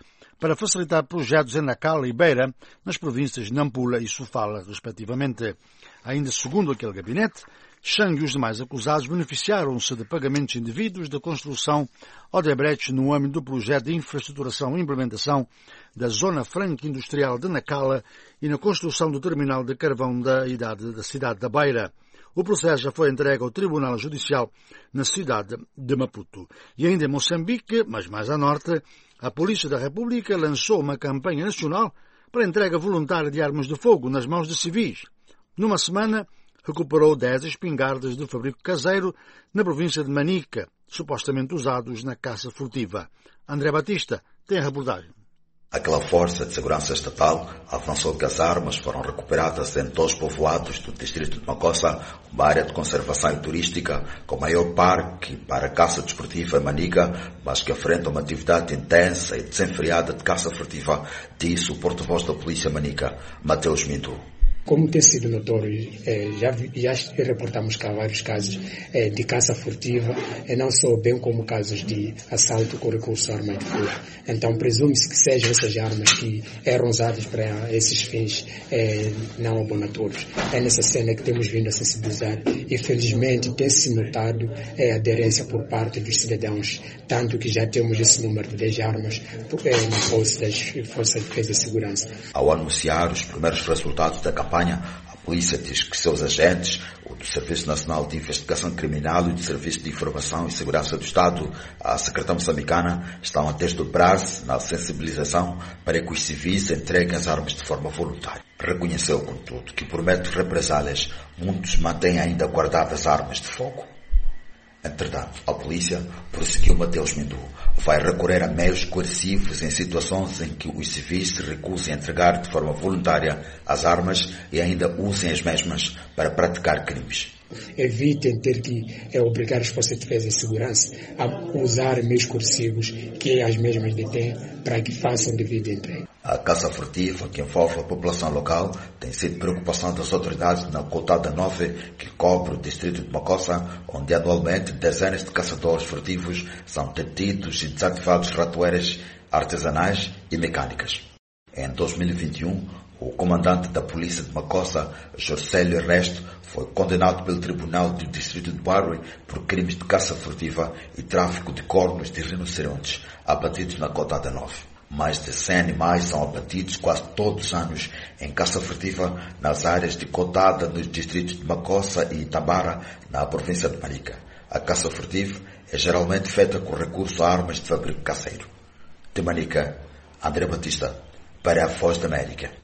para facilitar projetos em Nacala e Beira, nas províncias de Nampula e Sofala, respectivamente. Ainda segundo aquele gabinete, Chang e os demais acusados beneficiaram-se de pagamentos indevidos da construção Odebrecht no âmbito do projeto de infraestruturação e implementação da Zona Franca Industrial de Nacala e na construção do terminal de carvão da, idade, da cidade da Beira. O processo já foi entregue ao Tribunal Judicial na cidade de Maputo. E ainda em Moçambique, mas mais a norte, a Polícia da República lançou uma campanha nacional para a entrega voluntária de armas de fogo nas mãos de civis. Numa semana, recuperou dez espingardas de fabrico caseiro na província de Manica, supostamente usados na caça furtiva. André Batista tem a reportagem. Aquela força de segurança estatal avançou que as armas foram recuperadas em todos os povoados do distrito de Macossa, uma área de conservação e turística com maior parque para caça desportiva em Manica, mas que enfrenta uma atividade intensa e desenfreada de caça furtiva, disse o porta-voz da Polícia Manica, Mateus Minto. Como tem sido notório, eh, já, já reportamos cá vários casos eh, de caça furtiva, e não só, bem como casos de assalto com recurso à arma de fogo. Então, presume-se que sejam essas armas que eram usadas para esses fins eh, não abonatórios. É nessa cena que temos vindo a sensibilizar e, felizmente, tem-se notado eh, aderência por parte dos cidadãos, tanto que já temos esse número de dez armas eh, na posse das Forças de Defesa e Segurança. Ao anunciar os primeiros resultados da campanha, a polícia diz que seus agentes, o do Serviço Nacional de Investigação Criminal e do Serviço de Informação e Segurança do Estado, a Secretaria Moçambicana, estão a desdobrar-se na sensibilização para que os civis entreguem as armas de forma voluntária. Reconheceu, contudo, que por medo de represálias, muitos mantêm ainda guardadas armas de fogo. Entretanto, a polícia, prosseguiu Mateus Mindu, vai recorrer a meios coercivos em situações em que os civis se recusem a entregar de forma voluntária as armas e ainda usem as mesmas para praticar crimes. Evitem ter que é, obrigar as forças de defesa e segurança a usar meios coercivos que as mesmas detêm para que façam devido entrega. A caça furtiva que envolve a população local tem sido preocupação das autoridades na Cotada nove, que cobre o distrito de Macossa, onde anualmente dezenas de caçadores furtivos são detidos e desativados ratoeiras artesanais e mecânicas. Em dois mil e vinte e um, o comandante da polícia de Macossa, Jorcélio Resto, foi condenado pelo Tribunal do Distrito de Barre por crimes de caça furtiva e tráfico de cornos de rinocerontes abatidos na Cotada nove. Mais de cem animais são abatidos quase todos os anos em caça furtiva nas áreas de Cotada, nos distritos de Macossa e Itabara, na província de Manica. A caça furtiva é geralmente feita com recurso a armas de fabrico caseiro. De Manica, André Batista, para a Voz da América.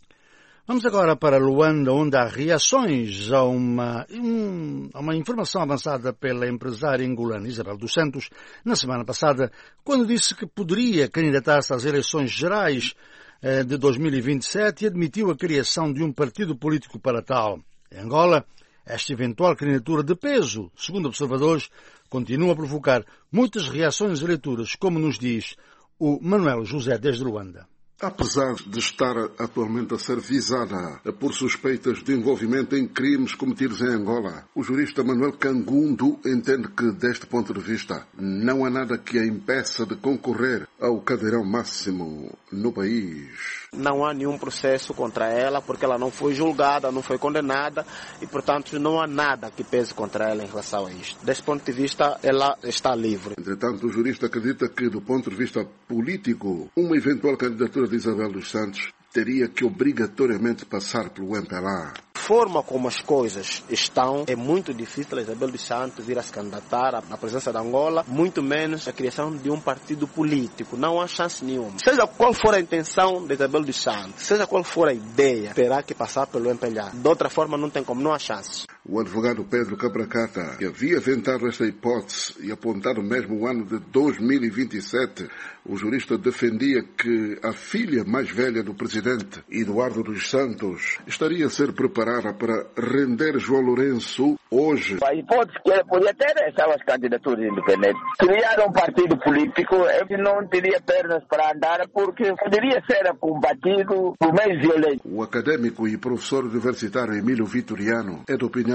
Vamos agora para Luanda, onde há reações a uma, um, a uma informação avançada pela empresária angolana Isabel dos Santos na semana passada, quando disse que poderia candidatar-se às eleições gerais eh, de dois mil e vinte e sete e admitiu a criação de um partido político para tal. Em Angola, esta eventual candidatura de peso, segundo observadores, continua a provocar muitas reações e leituras, como nos diz o Manuel José desde Luanda. Apesar de estar atualmente a ser visada por suspeitas de envolvimento em crimes cometidos em Angola, o jurista Manuel Cangundo entende que, deste ponto de vista, não há nada que a impeça de concorrer ao cadeirão máximo no país. Não há nenhum processo contra ela, porque ela não foi julgada, não foi condenada, e, portanto, não há nada que pese contra ela em relação a isto. Desse ponto de vista, ela está livre. Entretanto, o jurista acredita que, do ponto de vista político, uma eventual candidatura de Isabel dos Santos teria que obrigatoriamente passar pelo M P L A. A forma como as coisas estão, é muito difícil a Isabel dos Santos vir a se candidatar à presença da Angola, muito menos a criação de um partido político. Não há chance nenhuma. Seja qual for a intenção de Isabel dos Santos, seja qual for a ideia, terá que passar pelo M P L A. De outra forma, não tem como, não há chance. O advogado Pedro Cabracata, que havia aventado esta hipótese e apontado mesmo o ano de dois mil e vinte e sete, o jurista defendia que a filha mais velha do presidente, Eduardo dos Santos, estaria a ser preparada para render João Lourenço hoje. A hipótese que ele podia ter são as candidaturas independentes. Criar um partido político, ele não teria pernas para andar porque poderia ser combatido por meios violentos. O académico e professor universitário Emílio Vitoriano é da opinião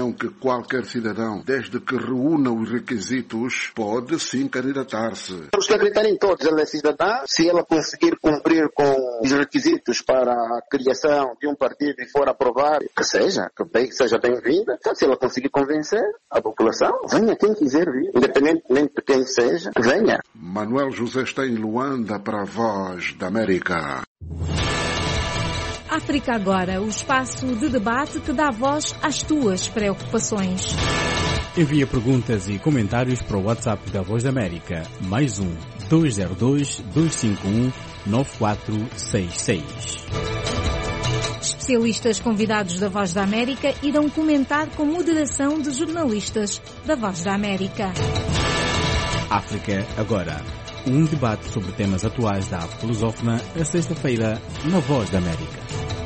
opinião que qualquer cidadão, desde que reúna os requisitos, pode sim candidatar-se. Temos que acreditar em todos. Ela é cidadã. Se ela conseguir cumprir com os requisitos para a criação de um partido e for aprovado, que seja, que bem, seja bem-vinda. Então, se ela conseguir convencer a população, venha quem quiser vir, independentemente de quem seja, venha. Manuel José está em Luanda para a Voz da América. África Agora, o espaço de debate que dá voz às tuas preocupações. Envia perguntas e comentários para o WhatsApp da Voz da América, mais um dois zero dois, dois cinco um, nove quatro seis seis. Especialistas convidados da Voz da América irão comentar com moderação de jornalistas da Voz da América. África Agora, um debate sobre temas atuais da África lusófona, a sexta-feira, na Voz da América.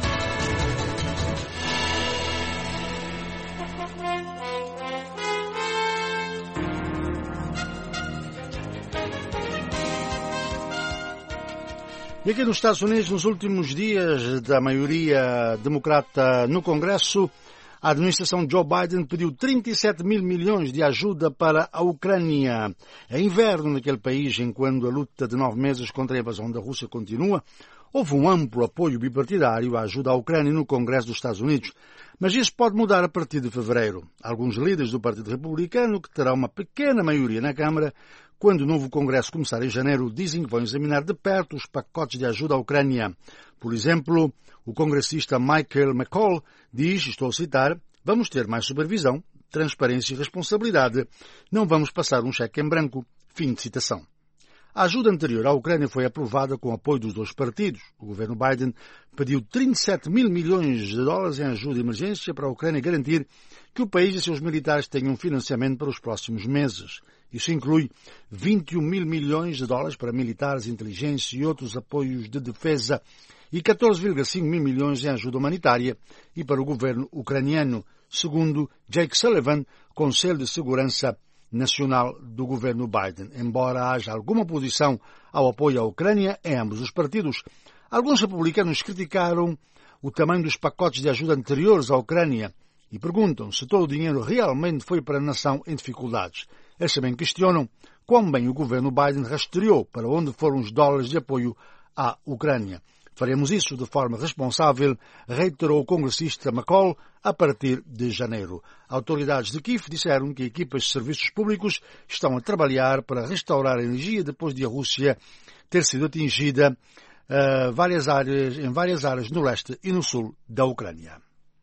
E aqui nos Estados Unidos, nos últimos dias da maioria democrata no Congresso, a administração Joe Biden pediu trinta e sete mil milhões de ajuda para a Ucrânia. É inverno naquele país, enquanto a luta de nove meses contra a invasão da Rússia continua. Houve um amplo apoio bipartidário à ajuda à Ucrânia no Congresso dos Estados Unidos. Mas isso pode mudar a partir de fevereiro. Alguns líderes do Partido Republicano, que terá uma pequena maioria na Câmara, quando o novo Congresso começar em janeiro, dizem que vão examinar de perto os pacotes de ajuda à Ucrânia. Por exemplo, o congressista Michael McCall diz, estou a citar, vamos ter mais supervisão, transparência e responsabilidade. Não vamos passar um cheque em branco. Fim de citação. A ajuda anterior à Ucrânia foi aprovada com o apoio dos dois partidos. O governo Biden pediu trinta e sete mil milhões de dólares em ajuda de emergência para a Ucrânia garantir que o país e seus militares tenham financiamento para os próximos meses. Isso inclui vinte e um mil milhões de dólares para militares, inteligência e outros apoios de defesa e catorze vírgula cinco mil milhões em ajuda humanitária e para o governo ucraniano, segundo Jake Sullivan, Conselho de Segurança Nacional do governo Biden. Embora haja alguma oposição ao apoio à Ucrânia em ambos os partidos, alguns republicanos criticaram o tamanho dos pacotes de ajuda anteriores à Ucrânia e perguntam se todo o dinheiro realmente foi para a nação em dificuldades. Eles também questionam quão bem o governo Biden rastreou para onde foram os dólares de apoio à Ucrânia. Faremos isso de forma responsável, reiterou o congressista McCall, a partir de janeiro. Autoridades de Kiev disseram que equipas de serviços públicos estão a trabalhar para restaurar a energia depois de a Rússia ter sido atingida uh, várias áreas, em várias áreas no leste e no sul da Ucrânia.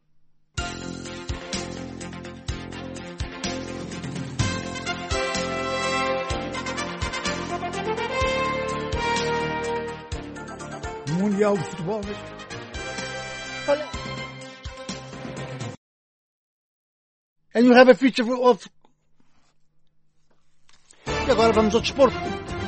Mundial de Futebol. Olha. And you have a feature of... E agora vamos ao desporto.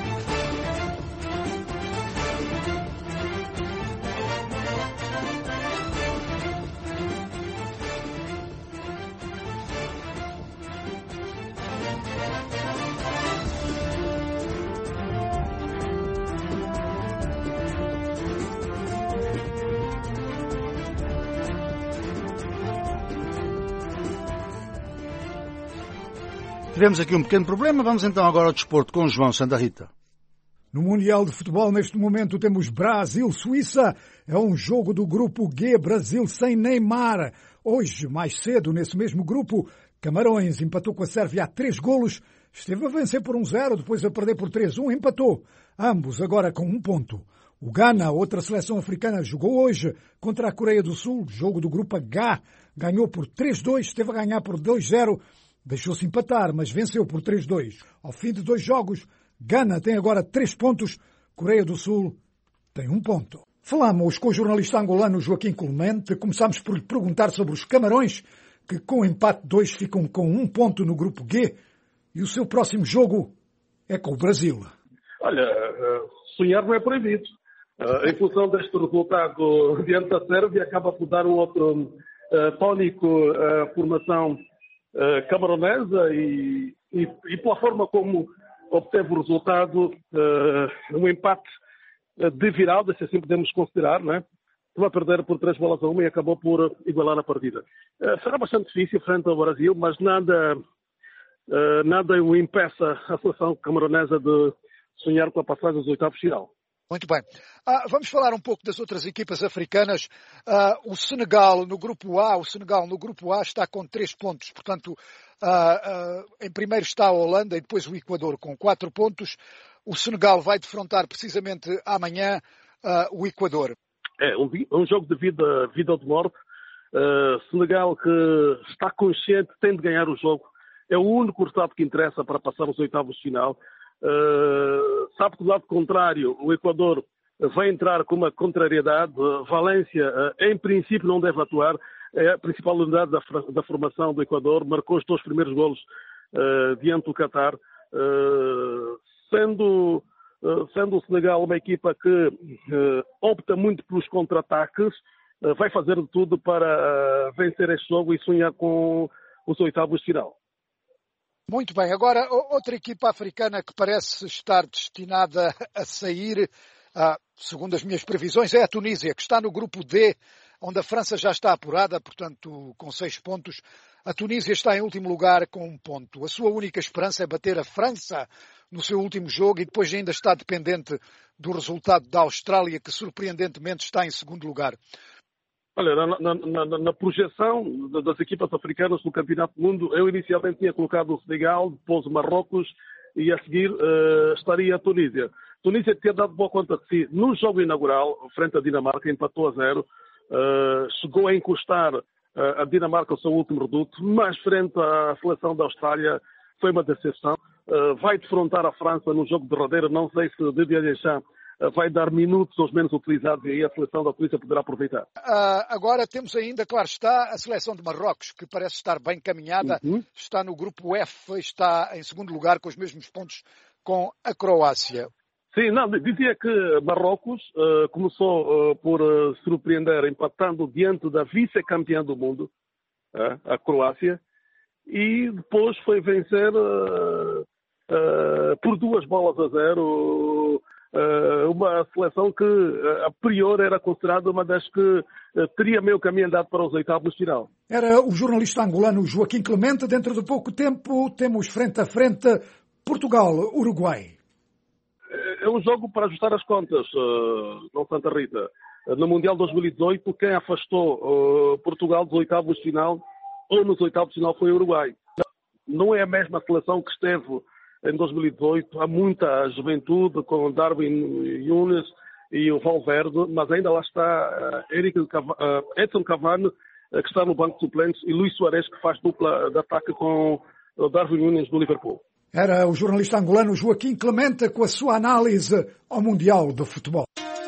Tivemos aqui um pequeno problema, vamos então agora ao desporto com o João Santa Rita. No Mundial de Futebol, neste momento, temos Brasil-Suíça. É um jogo do grupo G, Brasil sem Neymar. Hoje, mais cedo, nesse mesmo grupo, Camarões empatou com a Sérvia a três golos. Esteve a vencer por um zero, depois a perder por três a um, empatou. Ambos agora com um ponto. O Ghana, outra seleção africana, jogou hoje contra a Coreia do Sul, jogo do grupo H. Ganhou por três a dois, esteve a ganhar por dois a zero. Deixou-se empatar, mas venceu por três a dois. Ao fim de dois jogos, Ghana tem agora três pontos, Coreia do Sul tem um ponto. Falamos com o jornalista angolano Joaquim Clemente. Começámos por lhe perguntar sobre os Camarões, que com empate dois ficam com um ponto no grupo G, e o seu próximo jogo é com o Brasil. Olha, sonhar não é proibido. Em função deste resultado diante da Sérvia, acaba por dar um outro tónico à formação Uh, camaronesa e, e, e pela forma como obteve o resultado, uh, um empate uh, de viral, se assim podemos considerar, não é? estava a perder por três bolas a uma e acabou por igualar a partida. Uh, será bastante difícil frente ao Brasil, mas nada, uh, nada o impeça a seleção camaronesa de sonhar com a passagem dos oitavos de final. Muito bem. Ah, vamos falar um pouco das outras equipas africanas. Ah, o Senegal no grupo A, o Senegal no grupo A está com três pontos. Portanto, ah, ah, em primeiro está a Holanda e depois o Equador com quatro pontos. O Senegal vai defrontar precisamente amanhã ah, o Equador. É um, um jogo de vida, vida ou de morte. Uh, Senegal que está consciente, tem de ganhar o jogo. É o único resultado que interessa para passar os oitavos de final. Uh, sabe que do lado contrário o Equador vai entrar com uma contrariedade. uh, Valência uh, em princípio não deve atuar, é a principal unidade da, da formação do Equador, marcou os dois primeiros golos uh, diante do Qatar, uh, sendo, uh, sendo o Senegal uma equipa que uh, opta muito pelos contra-ataques, uh, vai fazer de tudo para uh, vencer este jogo e sonhar com os oitavos de final. Muito bem. Agora, outra equipa africana que parece estar destinada a sair, ah, segundo as minhas previsões, é a Tunísia, que está no grupo D, onde a França já está apurada, portanto, com seis pontos. A Tunísia está em último lugar com um ponto. A sua única esperança é bater a França no seu último jogo e depois ainda está dependente do resultado da Austrália, que surpreendentemente está em segundo lugar. Olha, na, na, na, na projeção das equipas africanas no Campeonato do Mundo, eu inicialmente tinha colocado o Senegal, depois o Marrocos e a seguir uh, estaria a Tunísia. A Tunísia tinha dado boa conta de si no jogo inaugural, frente à Dinamarca, empatou a zero, uh, chegou a encostar uh, a Dinamarca ao seu último reduto, mas frente à seleção da Austrália foi uma decepção. Uh, vai defrontar a França no jogo derradeiro, não sei se Didier Deschamps vai dar minutos aos menos utilizados e aí a seleção da Tunísia poderá aproveitar. Uh, agora temos ainda, claro está, a seleção de Marrocos, que parece estar bem caminhada, uhum. Está no grupo F, está em segundo lugar com os mesmos pontos com a Croácia. Sim, não, dizia que Marrocos uh, começou uh, por uh, surpreender, empatando diante da vice-campeã do mundo, uh, a Croácia, e depois foi vencer uh, uh, por duas bolas a zero, Uh, uma seleção que uh, a priori era considerada uma das que uh, teria meio caminho andado para os oitavos de final. Era o jornalista angolano Joaquim Clemente. Dentro de pouco tempo temos frente a frente Portugal-Uruguai. É um jogo para ajustar as contas, uh, não Santa Rita. Uh, no Mundial dois mil e dezoito, quem afastou uh, Portugal dos oitavos de final ou nos oitavos de final foi o Uruguai. Não é a mesma seleção que esteve em dois mil e dezoito, há muita juventude com Darwin Nunes e o Valverde, mas ainda lá está uh, Eric Cav- uh, Edson Cavani, uh, que está no banco de suplentes, e Luís Soares, que faz dupla de ataque com uh, Darwin Nunes do Liverpool. Era o jornalista angolano Joaquim Clemente com a sua análise ao Mundial de Futebol.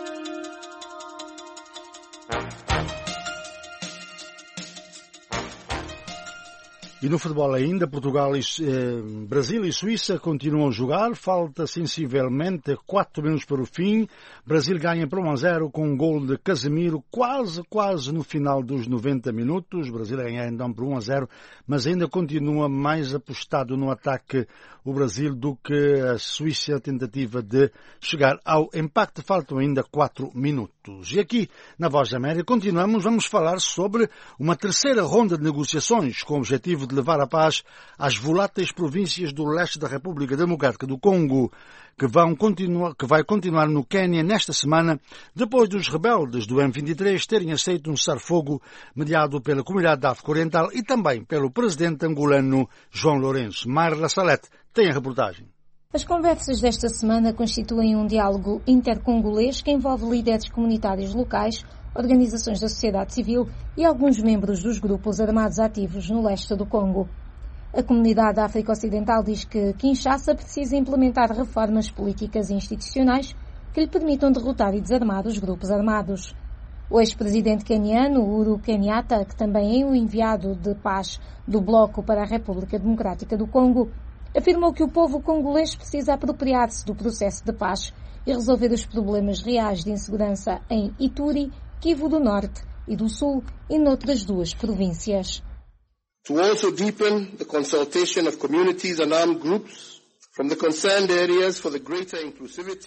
E no futebol ainda, Portugal, e, eh, Brasil e Suíça continuam a jogar. Falta sensivelmente quatro minutos para o fim. Brasil ganha por um a zero com um gol de Casemiro quase, quase no final dos noventa minutos. Brasil ganha então por um a zero, mas ainda continua mais apostado no ataque o Brasil do que a Suíça, a tentativa de chegar ao empate. Faltam ainda quatro minutos. E aqui, na Voz da América, continuamos, vamos falar sobre uma terceira ronda de negociações com o objetivo de levar a paz às voláteis províncias do leste da República Democrática do Congo, que, vão continuar, que vai continuar no Quênia nesta semana, depois dos rebeldes do M vinte e três terem aceito um cessar-fogo mediado pela Comunidade da África Oriental e também pelo presidente angolano João Lourenço. Marla Salete tem a reportagem. As conversas desta semana constituem um diálogo intercongolês que envolve líderes comunitários locais, organizações da sociedade civil e alguns membros dos grupos armados ativos no leste do Congo. A comunidade da África Ocidental diz que Kinshasa precisa implementar reformas políticas e institucionais que lhe permitam derrotar e desarmar os grupos armados. O ex-presidente queniano, Uhuru Kenyatta, que também é o enviado de paz do Bloco para a República Democrática do Congo, afirmou que o povo congolês precisa apropriar-se do processo de paz e resolver os problemas reais de insegurança em Ituri, Kivu do Norte e do Sul e noutras duas províncias. To also deepen the consultation of communities and armed groups from the concerned areas for the greater inclusivity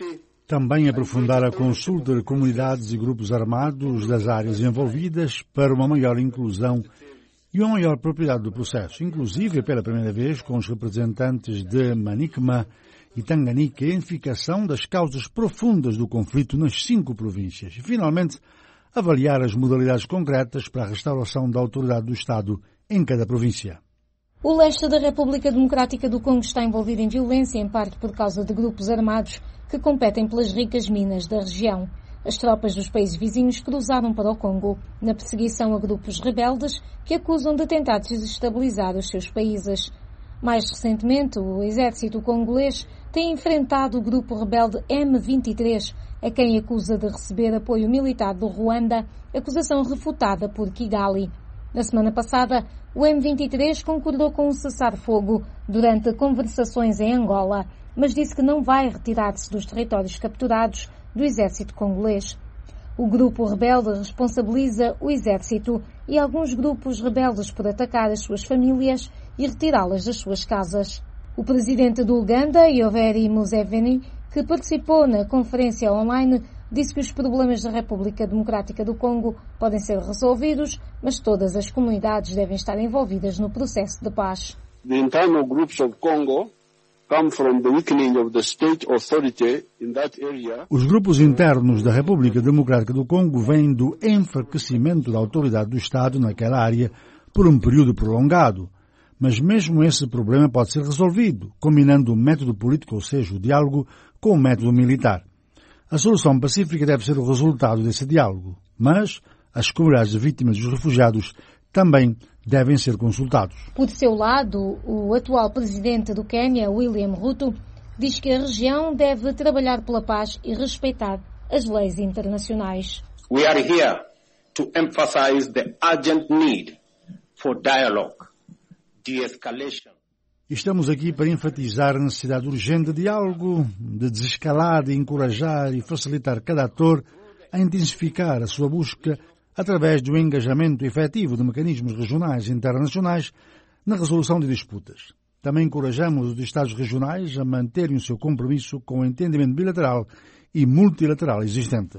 Também aprofundar a consulta de comunidades e grupos armados das áreas envolvidas para uma maior inclusão e uma maior propriedade do processo, inclusive pela primeira vez com os representantes de Manicma e Tanganica, a identificação das causas profundas do conflito nas cinco províncias e, finalmente, avaliar as modalidades concretas para a restauração da autoridade do Estado em cada província. O leste da República Democrática do Congo está envolvido em violência, em parte por causa de grupos armados que competem pelas ricas minas da região. As tropas dos países vizinhos cruzaram para o Congo, na perseguição a grupos rebeldes que acusam de tentar desestabilizar os seus países. Mais recentemente, o exército congolês tem enfrentado o grupo rebelde M vinte e três, a quem acusa de receber apoio militar do Ruanda, acusação refutada por Kigali. Na semana passada, o M vinte e três concordou com um cessar-fogo durante conversações em Angola, mas disse que não vai retirar-se dos territórios capturados do exército congolês. O grupo rebelde responsabiliza o exército e alguns grupos rebeldes por atacar as suas famílias e retirá-las das suas casas. O presidente do Uganda, Yoweri Museveni, que participou na conferência online, disse que os problemas da República Democrática do Congo podem ser resolvidos, mas todas as comunidades devem estar envolvidas no processo de paz. The internal groups of Congo come from the weakening of the state authority in that area. Os grupos internos da República Democrática do Congo vêm do enfraquecimento da autoridade do Estado naquela área por um período prolongado. Mas mesmo esse problema pode ser resolvido, combinando o método político, ou seja, o diálogo, com o método militar. A solução pacífica deve ser o resultado desse diálogo, mas as comunidades de vítimas dos refugiados também devem ser consultados. Por seu lado, o atual presidente do Quênia, William Ruto, diz que a região deve trabalhar pela paz e respeitar as leis internacionais. We are here to emphasize the urgent need for dialogue, de-escalation. Estamos aqui para enfatizar a necessidade urgente de diálogo, de desescalar, de encorajar e facilitar cada ator a intensificar a sua busca através do engajamento efetivo de mecanismos regionais e internacionais na resolução de disputas. Também encorajamos os Estados regionais a manterem o seu compromisso com o entendimento bilateral e multilateral existente.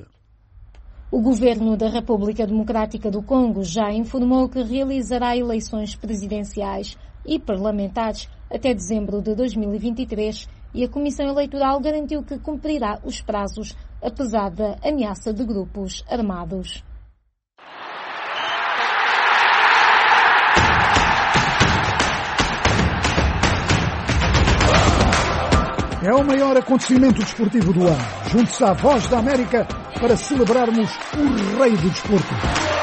O governo da República Democrática do Congo já informou que realizará eleições presidenciais e parlamentares até dezembro de dois mil e vinte e três e a Comissão Eleitoral garantiu que cumprirá os prazos, apesar da ameaça de grupos armados. É o maior acontecimento desportivo do ano. Junte-se à Voz da América para celebrarmos o rei do desporto.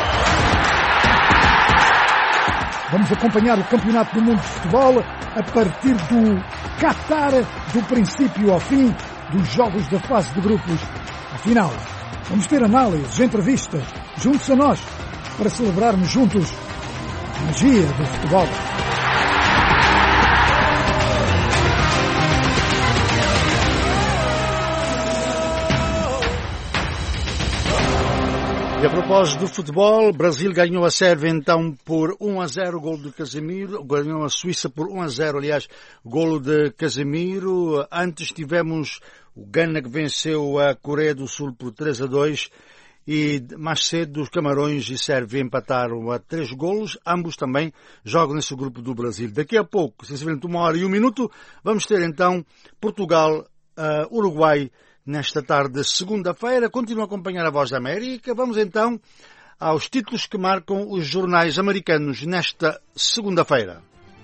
Vamos acompanhar o Campeonato do Mundo de Futebol a partir do Qatar, do princípio ao fim dos jogos da fase de grupos. Afinal, vamos ter análises, entrevistas, juntos a nós, para celebrarmos juntos a magia do futebol. E a propósito do futebol, Brasil ganhou a Sérvia então por um a zero, golo de Casemiro, ganhou a Suíça por um a zero, aliás, golo de Casemiro. Antes tivemos o Ghana que venceu a Coreia do Sul por três a dois e mais cedo os Camarões e Sérvia empataram a três golos, ambos também jogam nesse grupo do Brasil. Daqui a pouco, sensivelmente uma hora e um minuto, vamos ter então Portugal, uh, Uruguai, nesta tarde de segunda-feira. Continua a acompanhar a Voz da América. Vamos então aos títulos que marcam os jornais americanos nesta segunda-feira.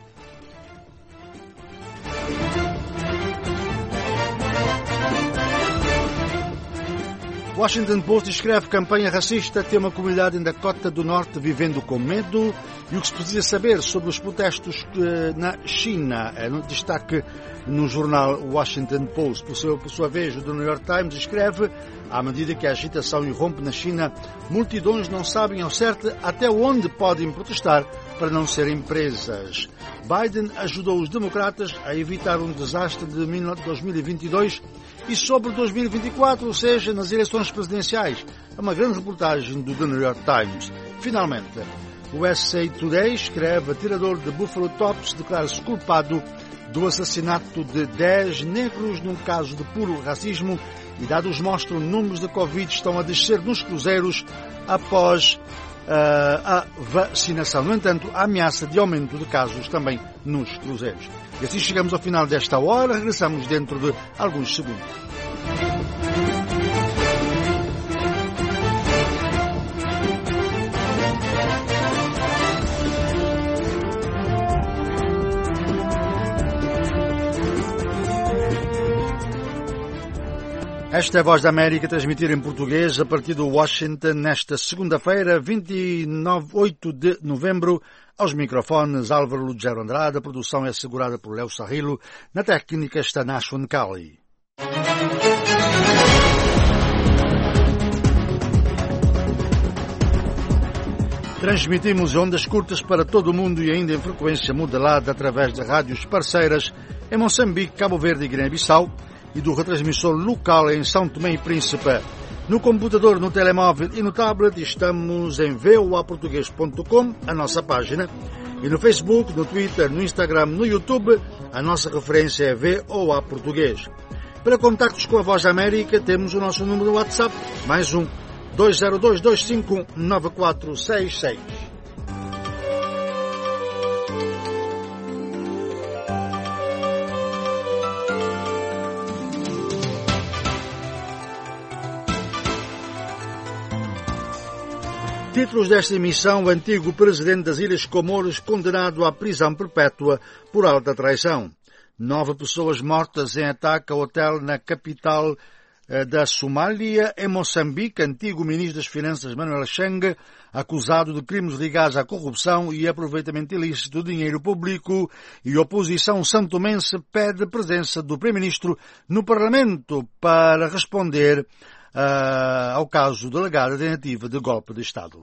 Washington Post escreve: campanha racista tem uma comunidade em Dakota do Norte vivendo com medo. E o que se precisa saber sobre os protestos na China é no destaque no jornal Washington Post. Por sua, por sua vez, o do New York Times escreve: à medida que a agitação irrompe na China, multidões não sabem ao certo até onde podem protestar para não serem presas. Biden ajudou os democratas a evitar um desastre de dois mil e vinte e dois. E sobre dois mil e vinte e quatro, ou seja, nas eleições presidenciais, é uma grande reportagem do The New York Times. Finalmente, o U S A Today escreve: atirador de Buffalo Tops declara-se culpado do assassinato de dez negros num caso de puro racismo e dados mostram números de Covid estão a descer nos cruzeiros após uh, a vacinação. No entanto, há ameaça de aumento de casos também nos cruzeiros. E assim chegamos ao final desta hora. Regressamos dentro de alguns segundos. Esta é a Voz da América, transmitida em português a partir de Washington, nesta segunda-feira, vinte e oito de novembro. Aos microfones, Álvaro Lugero Andrade. A produção é assegurada por Léo Sarrilo. Na técnica está Nashwan Cali. Transmitimos ondas curtas para todo o mundo e ainda em frequência modelada através de rádios parceiras em Moçambique, Cabo Verde e Guiné-Bissau, e do retransmissor local em São Tomé e Príncipe. No computador, no telemóvel e no tablet estamos em v o a português ponto com, a nossa página, e no Facebook, no Twitter, no Instagram, no YouTube, a nossa referência é V O A Português. Para contactos com a Voz da América temos o nosso número do WhatsApp, mais um, dois zero dois, dois cinco um, nove quatro seis seis. Títulos desta emissão: o antigo presidente das Ilhas Comores condenado à prisão perpétua por alta traição. Nove pessoas mortas em ataque a hotel na capital eh, da Somália. Em Moçambique, antigo ministro das Finanças Manuel Chang, acusado de crimes ligados à corrupção e aproveitamento ilícito do dinheiro público. E a oposição santomense pede presença do primeiro-ministro no Parlamento para responder Uh, ao caso da alegada tentativa de golpe de Estado.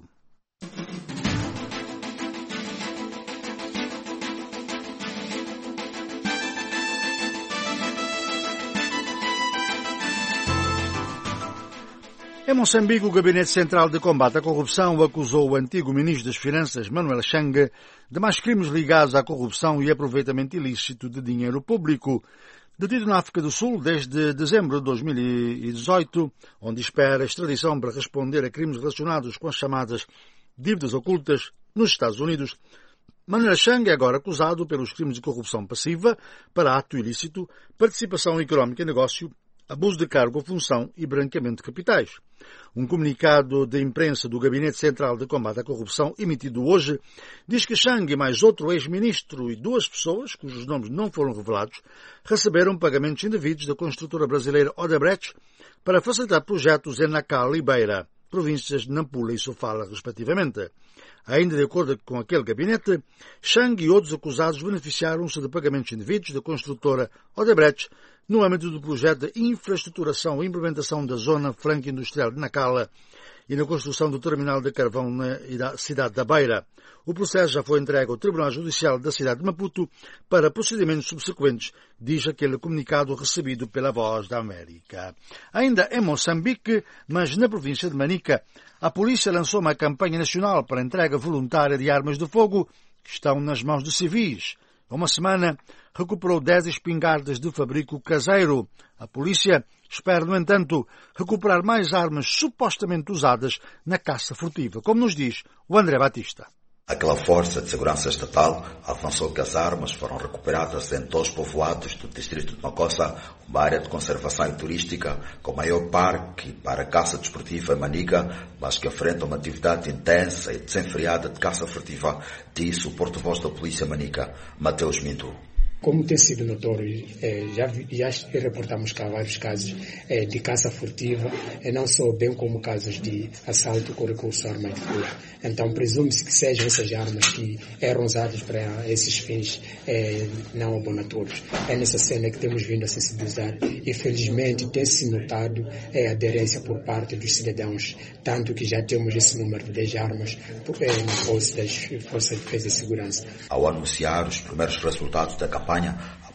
Em Moçambique, o Gabinete Central de Combate à Corrupção acusou o antigo ministro das Finanças, Manuel Chang, de mais crimes ligados à corrupção e aproveitamento ilícito de dinheiro público. Detido na África do Sul desde dezembro de dois mil e dezoito, onde espera extradição para responder a crimes relacionados com as chamadas dívidas ocultas nos Estados Unidos, Manuel Chang é agora acusado pelos crimes de corrupção passiva, para ato ilícito, participação económica em negócio, abuso de cargo ou função e branqueamento de capitais. Um comunicado de imprensa do Gabinete Central de Combate à Corrupção, emitido hoje, diz que Chang e mais outro ex-ministro e duas pessoas, cujos nomes não foram revelados, receberam pagamentos indevidos da construtora brasileira Odebrecht para facilitar projetos em Nacal e Beira, províncias de Nampula e Sofala, respectivamente. Ainda de acordo com aquele gabinete, Chang e outros acusados beneficiaram-se de pagamentos indevidos da construtora Odebrecht no âmbito do projeto de infraestruturação e implementação da Zona Franca Industrial de Nacala e na construção do terminal de carvão na cidade da Beira. O processo já foi entregue ao Tribunal Judicial da cidade de Maputo para procedimentos subsequentes, diz aquele comunicado recebido pela Voz da América. Ainda em Moçambique, mas na província de Manica, a polícia lançou uma campanha nacional para a entrega voluntária de armas de fogo que estão nas mãos de civis. Há uma semana, recuperou dez espingardas de fabrico caseiro. A polícia espera, no entanto, recuperar mais armas supostamente usadas na caça furtiva, como nos diz o André Batista. Aquela força de segurança estatal avançou que as armas foram recuperadas em dois povoados do distrito de Macossa, uma área de conservação e turística com maior parque para caça desportiva em Manica, mas que enfrenta uma atividade intensa e desenfreada de caça furtiva, disse o porta-voz da Polícia Manica, Mateus Minto. Como tem sido notório, eh, já, já reportamos cá vários casos eh, de caça furtiva, e não só, bem como casos de assalto com recurso à arma de fogo. Então, presume-se que sejam essas armas que eram usadas para esses fins eh, não abonatórios. É nessa cena que temos vindo a sensibilizar e, felizmente, tem-se notado eh, aderência por parte dos cidadãos, tanto que já temos esse número de dez armas eh, na posse das Forças de Defesa e Segurança. Ao anunciar os primeiros resultados da campanha, a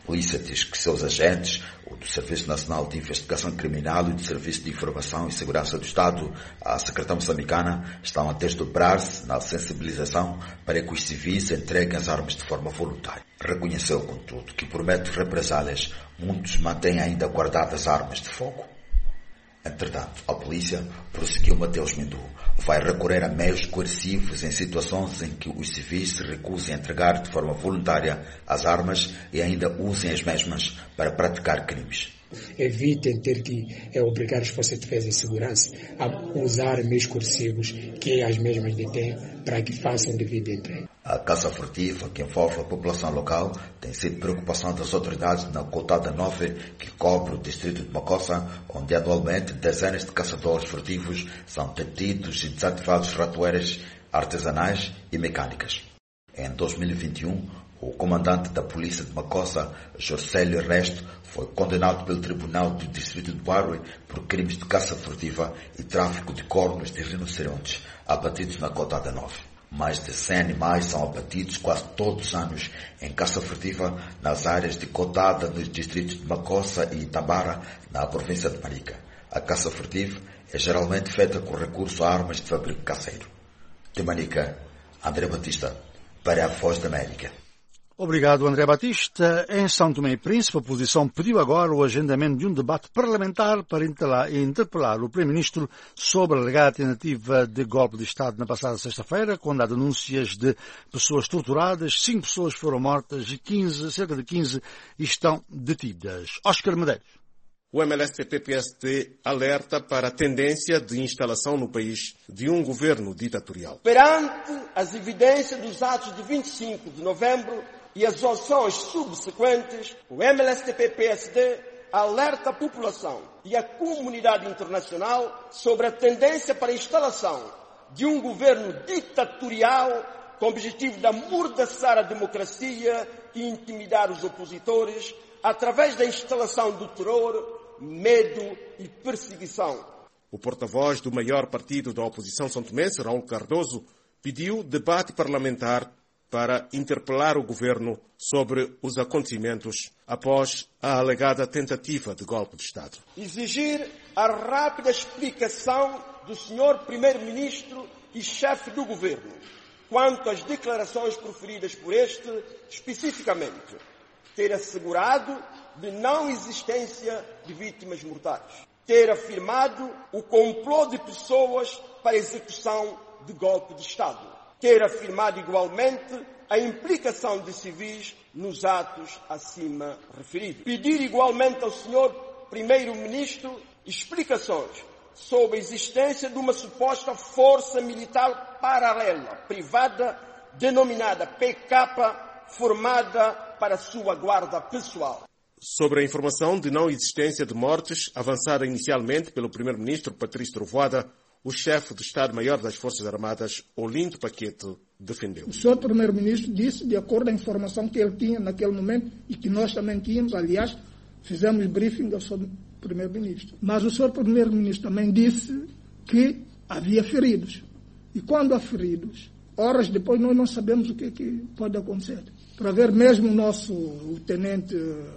polícia diz que seus agentes, o do Serviço Nacional de Investigação Criminal e do Serviço de Informação e Segurança do Estado, a Secretaria Moçambicana, estão a desdobrar-se na sensibilização para que os civis entreguem as armas de forma voluntária. Reconheceu, contudo, que por medo de represálias, muitos mantêm ainda guardadas armas de fogo. Entretanto, a polícia, prosseguiu Mateus Mendu, vai recorrer a meios coercivos em situações em que os civis se recusem a entregar de forma voluntária as armas e ainda usem as mesmas para praticar crimes. Evitem ter que é, obrigar as forças de defesa e segurança a usar meios coercivos que as mesmas detêm para que façam devido entrega. A caça furtiva que envolve a população local tem sido preocupação das autoridades na Cotada nove, que cobre o distrito de Macossa, onde anualmente dezenas de caçadores furtivos são detidos e desativados ratoeiras artesanais e mecânicas. Em dois mil e vinte e um, o comandante da polícia de Macossa, Jorcélio Resto, foi condenado pelo Tribunal do Distrito de Barre por crimes de caça furtiva e tráfico de cornos de rinocerontes abatidos na Cotada nove. Mais de cem animais são abatidos quase todos os anos em caça furtiva nas áreas de Cotada, nos distritos de Macossa e Itabara, na província de Marica. A caça furtiva é geralmente feita com recurso a armas de fabrico caseiro. De Manica, André Batista, para a Voz da América. Obrigado, André Batista. Em São Tomé e Príncipe, a oposição pediu agora o agendamento de um debate parlamentar para interpelar o Primeiro-Ministro sobre a alegada tentativa de golpe de Estado na passada sexta-feira, quando há denúncias de pessoas torturadas, cinco pessoas foram mortas e quinze, cerca de quinze estão detidas. Oscar Medeiros. O M L S T P P S D alerta para a tendência de instalação no país de um governo ditatorial. Perante as evidências dos atos de vinte e cinco de novembro e as ações subsequentes, o M L S T P P S D alerta a população e a comunidade internacional sobre a tendência para a instalação de um governo ditatorial com o objetivo de amordaçar a democracia e intimidar os opositores através da instalação do terror, medo e perseguição. O porta-voz do maior partido da oposição santomense, Raul Cardoso, pediu debate parlamentar para interpelar o governo sobre os acontecimentos após a alegada tentativa de golpe de Estado. Exigir a rápida explicação do senhor Primeiro-Ministro e chefe do governo quanto às declarações proferidas por este, especificamente ter assegurado de não existência de vítimas mortais, ter afirmado o complô de pessoas para a execução de golpe de Estado, ter afirmado igualmente a implicação de civis nos atos acima referidos, pedir igualmente ao senhor Primeiro-Ministro explicações sobre a existência de uma suposta força militar paralela, privada, denominada P K, formada para sua guarda pessoal. Sobre a informação de não existência de mortes, avançada inicialmente pelo Primeiro-Ministro Patrício Trovoada, o chefe do Estado-Maior das Forças Armadas, Olinto Paquete, defendeu. O senhor Primeiro-Ministro disse, de acordo com a informação que ele tinha naquele momento, e que nós também tínhamos, aliás, fizemos briefing ao senhor Primeiro-Ministro. Mas o senhor Primeiro-Ministro também disse que havia feridos. E quando há feridos, horas depois nós não sabemos o que, é que pode acontecer. Para ver mesmo o nosso o tenente,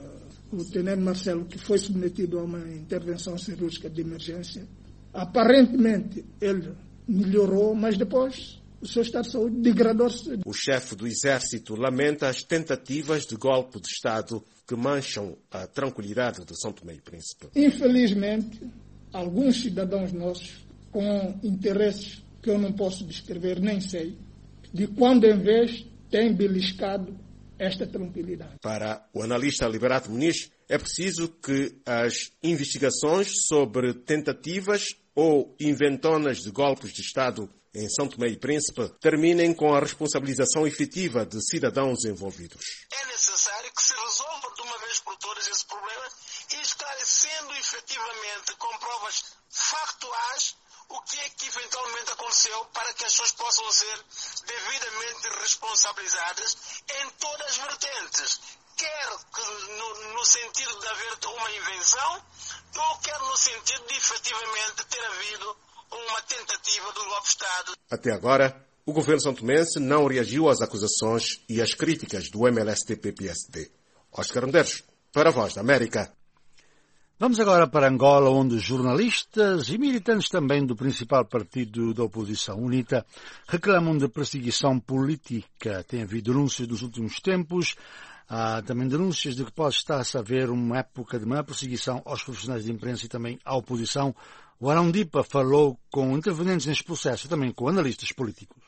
o tenente Marcelo, que foi submetido a uma intervenção cirúrgica de emergência, aparentemente ele melhorou, mas depois o seu estado de saúde degradou-se. O chefe do Exército lamenta as tentativas de golpe de Estado que mancham a tranquilidade de São Tomé e Príncipe. Infelizmente, alguns cidadãos nossos, com interesses que eu não posso descrever, nem sei, de quando em vez têm beliscado esta tranquilidade. Para o analista Liberato Muniz, é preciso que as investigações sobre tentativas ou inventonas de golpes de Estado em São Tomé e Príncipe terminem com a responsabilização efetiva de cidadãos envolvidos. É necessário que se resolva de uma vez por todas esse problema e esclarecendo efetivamente com provas factuais o que é que eventualmente aconteceu para que as pessoas possam ser devidamente responsabilizadas em todas as vertentes, quer que no, no sentido de haver uma invenção, ou quer no sentido de efetivamente ter havido uma tentativa do golpe de Estado. Até agora, o governo santomense não reagiu às acusações e às críticas do M L S T P P S D. Oscar Medeiros, para a Voz da América. Vamos agora para Angola, onde jornalistas e militantes também do principal partido da oposição, UNITA, reclamam de perseguição política. Tem havido denúncias nos últimos tempos. Há também denúncias de que pode estar-se a haver uma época de maior perseguição aos profissionais de imprensa e também à oposição. O Arão Dipa falou com intervenientes neste processo, também com analistas políticos.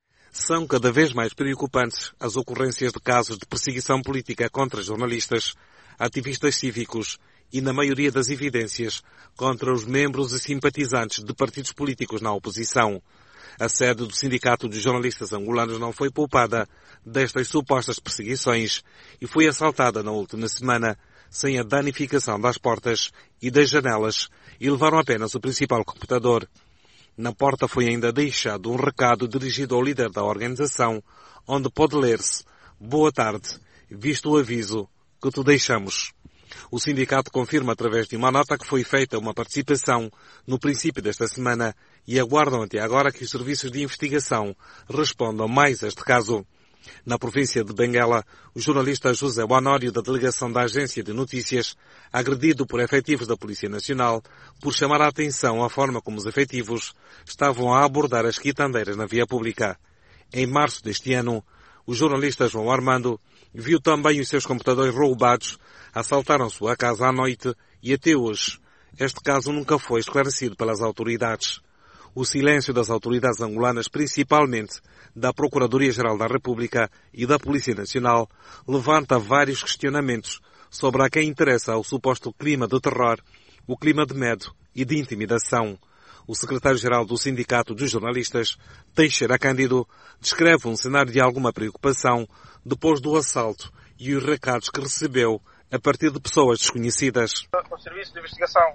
São cada vez mais preocupantes as ocorrências de casos de perseguição política contra jornalistas, ativistas cívicos e, na maioria das evidências, contra os membros e simpatizantes de partidos políticos na oposição. A sede do Sindicato dos Jornalistas Angolanos não foi poupada destas supostas perseguições e foi assaltada na última semana, sem a danificação das portas e das janelas, e levaram apenas o principal computador. Na porta foi ainda deixado um recado dirigido ao líder da organização, onde pode ler-se: "Boa tarde, visto o aviso que te deixamos." O sindicato confirma através de uma nota que foi feita uma participação no princípio desta semana e aguardam até agora que os serviços de investigação respondam mais a este caso. Na província de Benguela, o jornalista José Honório, da delegação da Agência de Notícias, agredido por efetivos da Polícia Nacional por chamar a atenção à forma como os efetivos estavam a abordar as quitandeiras na via pública. Em março deste ano, o jornalista João Armando viu também os seus computadores roubados, assaltaram sua casa à noite e até hoje este caso nunca foi esclarecido pelas autoridades. O silêncio das autoridades angolanas, principalmente da Procuradoria-Geral da República e da Polícia Nacional, levanta vários questionamentos sobre a quem interessa o suposto clima de terror, o clima de medo e de intimidação. O secretário-geral do Sindicato dos Jornalistas, Teixeira Cândido, descreve um cenário de alguma preocupação depois do assalto e os recados que recebeu a partir de pessoas desconhecidas. O Serviço de Investigação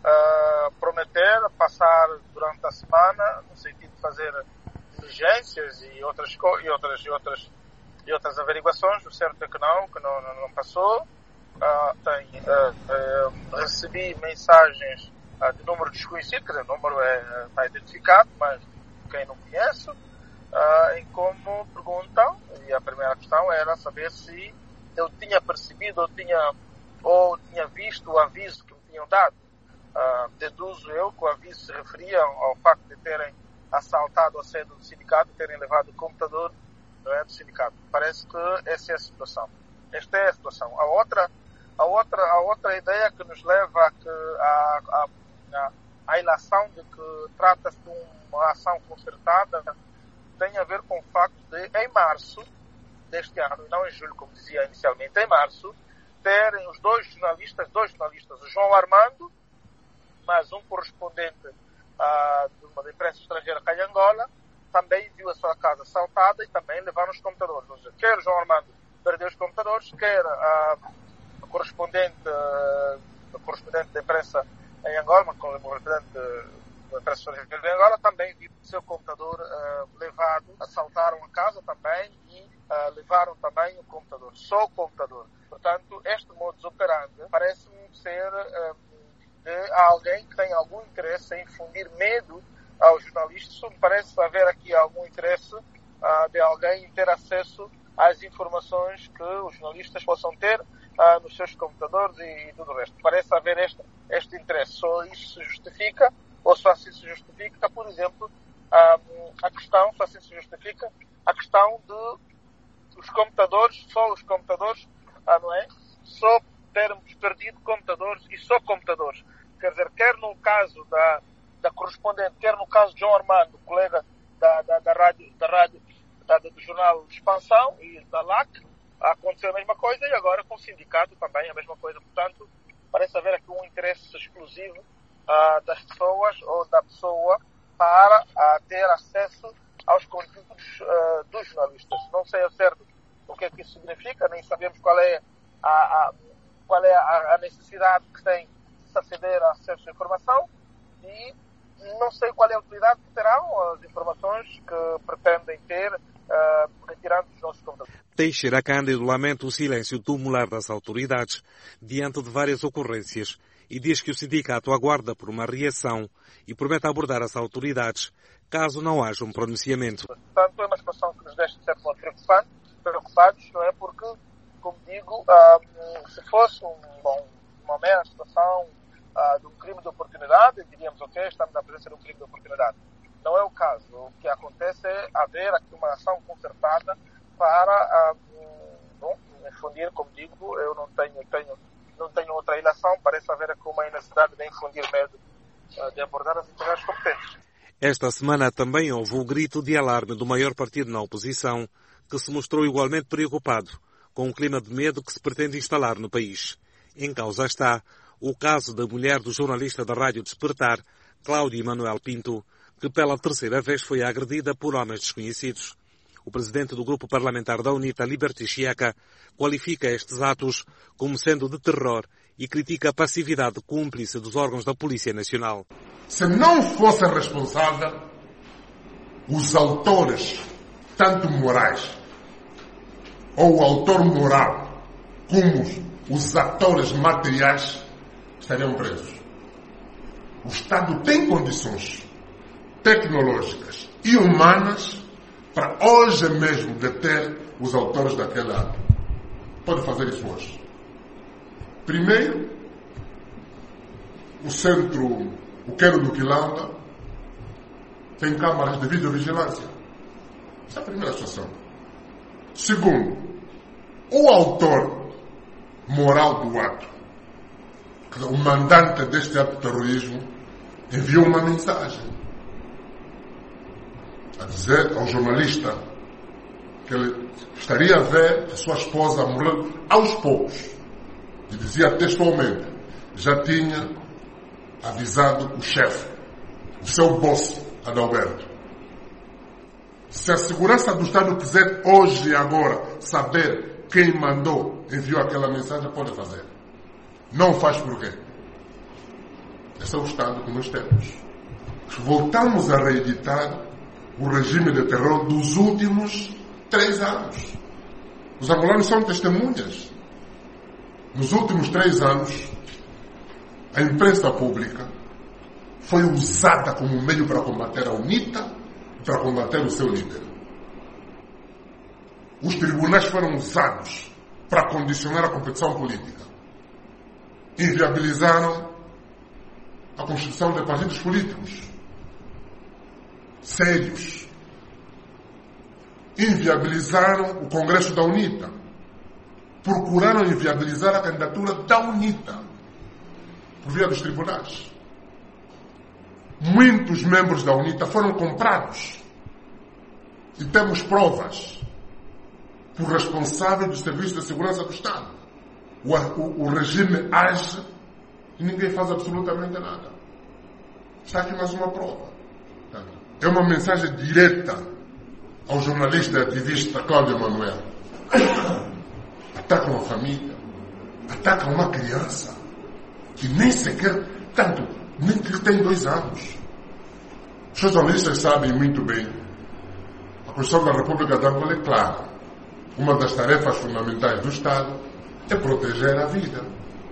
uh, prometer passar durante a semana, no sentido de fazer diligências e outras, e outras, e outras, e outras averiguações. O certo é que não, que não, não, não passou. Uh, tem, uh, uh, recebi mensagens uh, de número desconhecido, quer dizer, o número é, está identificado, mas quem não conhece, uh, em como perguntam, e a primeira questão era saber se eu tinha percebido ou tinha, ou tinha visto o aviso que me tinham dado. Uh, deduzo eu que o aviso se referia ao facto de terem assaltado a sede do sindicato, terem levado o computador, não é, do sindicato. Parece que essa é a situação. Esta é a situação. A outra, a outra, a outra ideia que nos leva a, que, a, a, a, a ilação de que trata-se de uma ação concertada tem a ver com o facto de, em março deste ano, e não em julho, como dizia inicialmente, em março, terem os dois jornalistas, dois jornalistas, o João Armando, mais um correspondente uh, de uma imprensa estrangeira cá em Angola, também viu a sua casa assaltada e também levaram os computadores. Ou seja, quer o João Armando perdeu os computadores, quer uh, o correspondente, uh, o correspondente da imprensa em Angola, mas o correspondente da imprensa estrangeira em Angola, também viu o seu computador uh, levado, assaltaram a casa também e uh, levaram também o computador, só o computador. Portanto, este modus operandi parece-me ser uh, de alguém que tem algum interesse em infundir medo aos jornalistas. Me parece haver aqui algum interesse uh, de alguém em ter acesso às informações que os jornalistas possam ter uh, nos seus computadores e, e tudo o resto. Parece haver este, este interesse. Só isso se justifica, ou só assim se justifica, por exemplo, uh, a questão, só assim se justifica, a questão de os computadores, só os computadores, uh, não é? Só termos perdido computadores e só computadores. Quer dizer, quer no caso da, da correspondente, quer no caso de João Armando, colega da, da, da rádio, da rádio da, do jornal Expansão e da L A C, aconteceu a mesma coisa, e agora com o sindicato também a mesma coisa. Portanto, parece haver aqui um interesse exclusivo uh, das pessoas ou da pessoa para uh, ter acesso aos conteúdos uh, dos jornalistas. Não sei ao certo o que é que isso significa, nem sabemos qual é a, a qual é a, a necessidade que tem de se aceder a acesso à informação, e não sei qual é a utilidade que terão as informações que pretendem ter uh, retirando dos nossos computadores. Teixeira Cândido lamenta o silêncio tumular das autoridades diante de várias ocorrências e diz que o sindicato aguarda por uma reação e promete abordar as autoridades caso não haja um pronunciamento. Portanto, é uma situação que nos deixa de certo modo preocupante, preocupados, não é? Porque como digo, uh, se fosse um, bom, uma mera situação uh, de um crime de oportunidade, diríamos, ok, estamos na presença de um crime de oportunidade. Não é o caso. O que acontece é haver aqui uma ação concertada para, uh, bom, infundir, como digo, eu não tenho, tenho, não tenho outra ilação, parece haver aqui uma necessidade de infundir medo, uh, de abordar as entidades competentes. Esta semana também houve o grito de alarme do maior partido na oposição, que se mostrou igualmente preocupado com o clima de medo que se pretende instalar no país. Em causa está o caso da mulher do jornalista da Rádio Despertar, Cláudio Emanuel Pinto, que pela terceira vez foi agredida por homens desconhecidos. O presidente do grupo parlamentar da UNITA, Liberty Chiaca, qualifica estes atos como sendo de terror e critica a passividade cúmplice dos órgãos da Polícia Nacional. Se não fosse responsável, os autores, tanto morais, ou o autor moral, como os atores materiais, estariam presos. O Estado tem condições tecnológicas e humanas para hoje mesmo deter os autores daquele ato. Pode fazer isso hoje. Primeiro, o centro, o Quero do Quilamba, tem câmaras de videovigilância. Essa é a primeira situação. Segundo, o autor moral do ato, o mandante deste ato de terrorismo, enviou uma mensagem a dizer ao jornalista que ele estaria a ver a sua esposa morrer aos poucos. E dizia textualmente, já tinha avisado o chefe, o seu boss, Adalberto. Se a segurança do Estado quiser hoje e agora saber quem mandou, enviou aquela mensagem, pode fazer. Não faz por quê? Esse é o Estado que nós temos. Voltamos a reeditar o regime de terror dos últimos três anos. Os angolanos são testemunhas. Nos últimos três anos, a imprensa pública foi usada como meio para combater a UNITA e para combater o seu líder. Os tribunais foram usados para condicionar a competição política. Inviabilizaram a constituição de partidos políticos sérios. Inviabilizaram o Congresso da UNITA. Procuraram inviabilizar a candidatura da UNITA por via dos tribunais. Muitos membros da UNITA foram comprados. E temos provas por responsável do Serviço de Segurança do Estado. O, o, o regime age e ninguém faz absolutamente nada. Está aqui mais uma prova. É uma mensagem direta ao jornalista e ativista Cláudio Emanuel. Atacam a família, atacam uma criança que nem sequer, tanto, nem que tem dois anos. Os jornalistas sabem muito bem. A Constituição da República de Angola é clara. Uma das tarefas fundamentais do Estado é proteger a vida.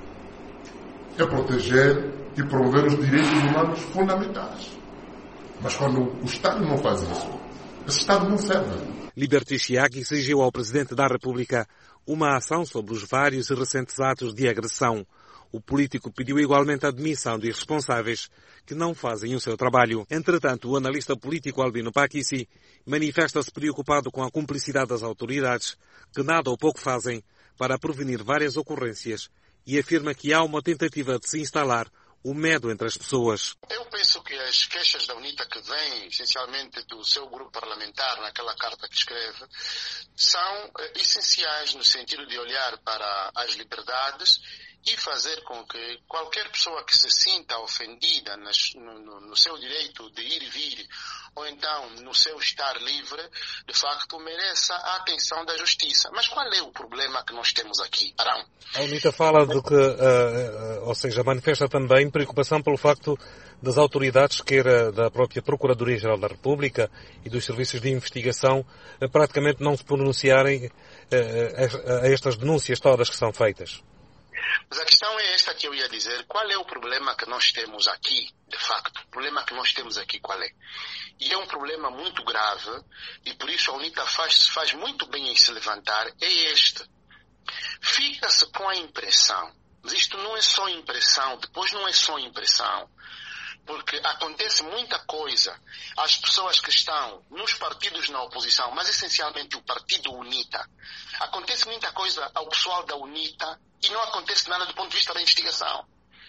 É proteger e promover os direitos humanos fundamentais. Mas quando o Estado não faz isso, esse Estado não serve. Liberty Chiaca exigiu ao Presidente da República uma ação sobre os vários e recentes atos de agressão. O político pediu igualmente a admissão de responsáveis que não fazem o seu trabalho. Entretanto, o analista político Albino Paquissi manifesta-se preocupado com a cumplicidade das autoridades, que nada ou pouco fazem para prevenir várias ocorrências, e afirma que há uma tentativa de se instalar o medo entre as pessoas. Eu penso que as queixas da UNITA que vêm essencialmente do seu grupo parlamentar, naquela carta que escreve, são eh, essenciais no sentido de olhar para as liberdades e fazer com que qualquer pessoa que se sinta ofendida nas, no, no seu direito de ir e vir, ou então no seu estar livre, de facto mereça a atenção da justiça. Mas qual é o problema que nós temos aqui, Arão? A UNITA fala de que, uh, uh, ou seja, manifesta também preocupação pelo facto das autoridades, quer da própria Procuradoria-Geral da República e dos serviços de investigação, uh, praticamente não se pronunciarem uh, a, a estas denúncias todas que são feitas. Mas a questão é esta que eu ia dizer. Qual é o problema que nós temos aqui, de facto? O problema que nós temos aqui qual é? E é um problema muito grave, e por isso a UNITA faz, faz muito bem em se levantar, é este. fica-se com a impressão, mas isto não é só impressão, depois não é só impressão, porque acontece muita coisa às pessoas que estão nos partidos na oposição, mas essencialmente o partido UNITA. Acontece muita coisa ao pessoal da UNITA e não acontece nada do ponto de vista da investigação.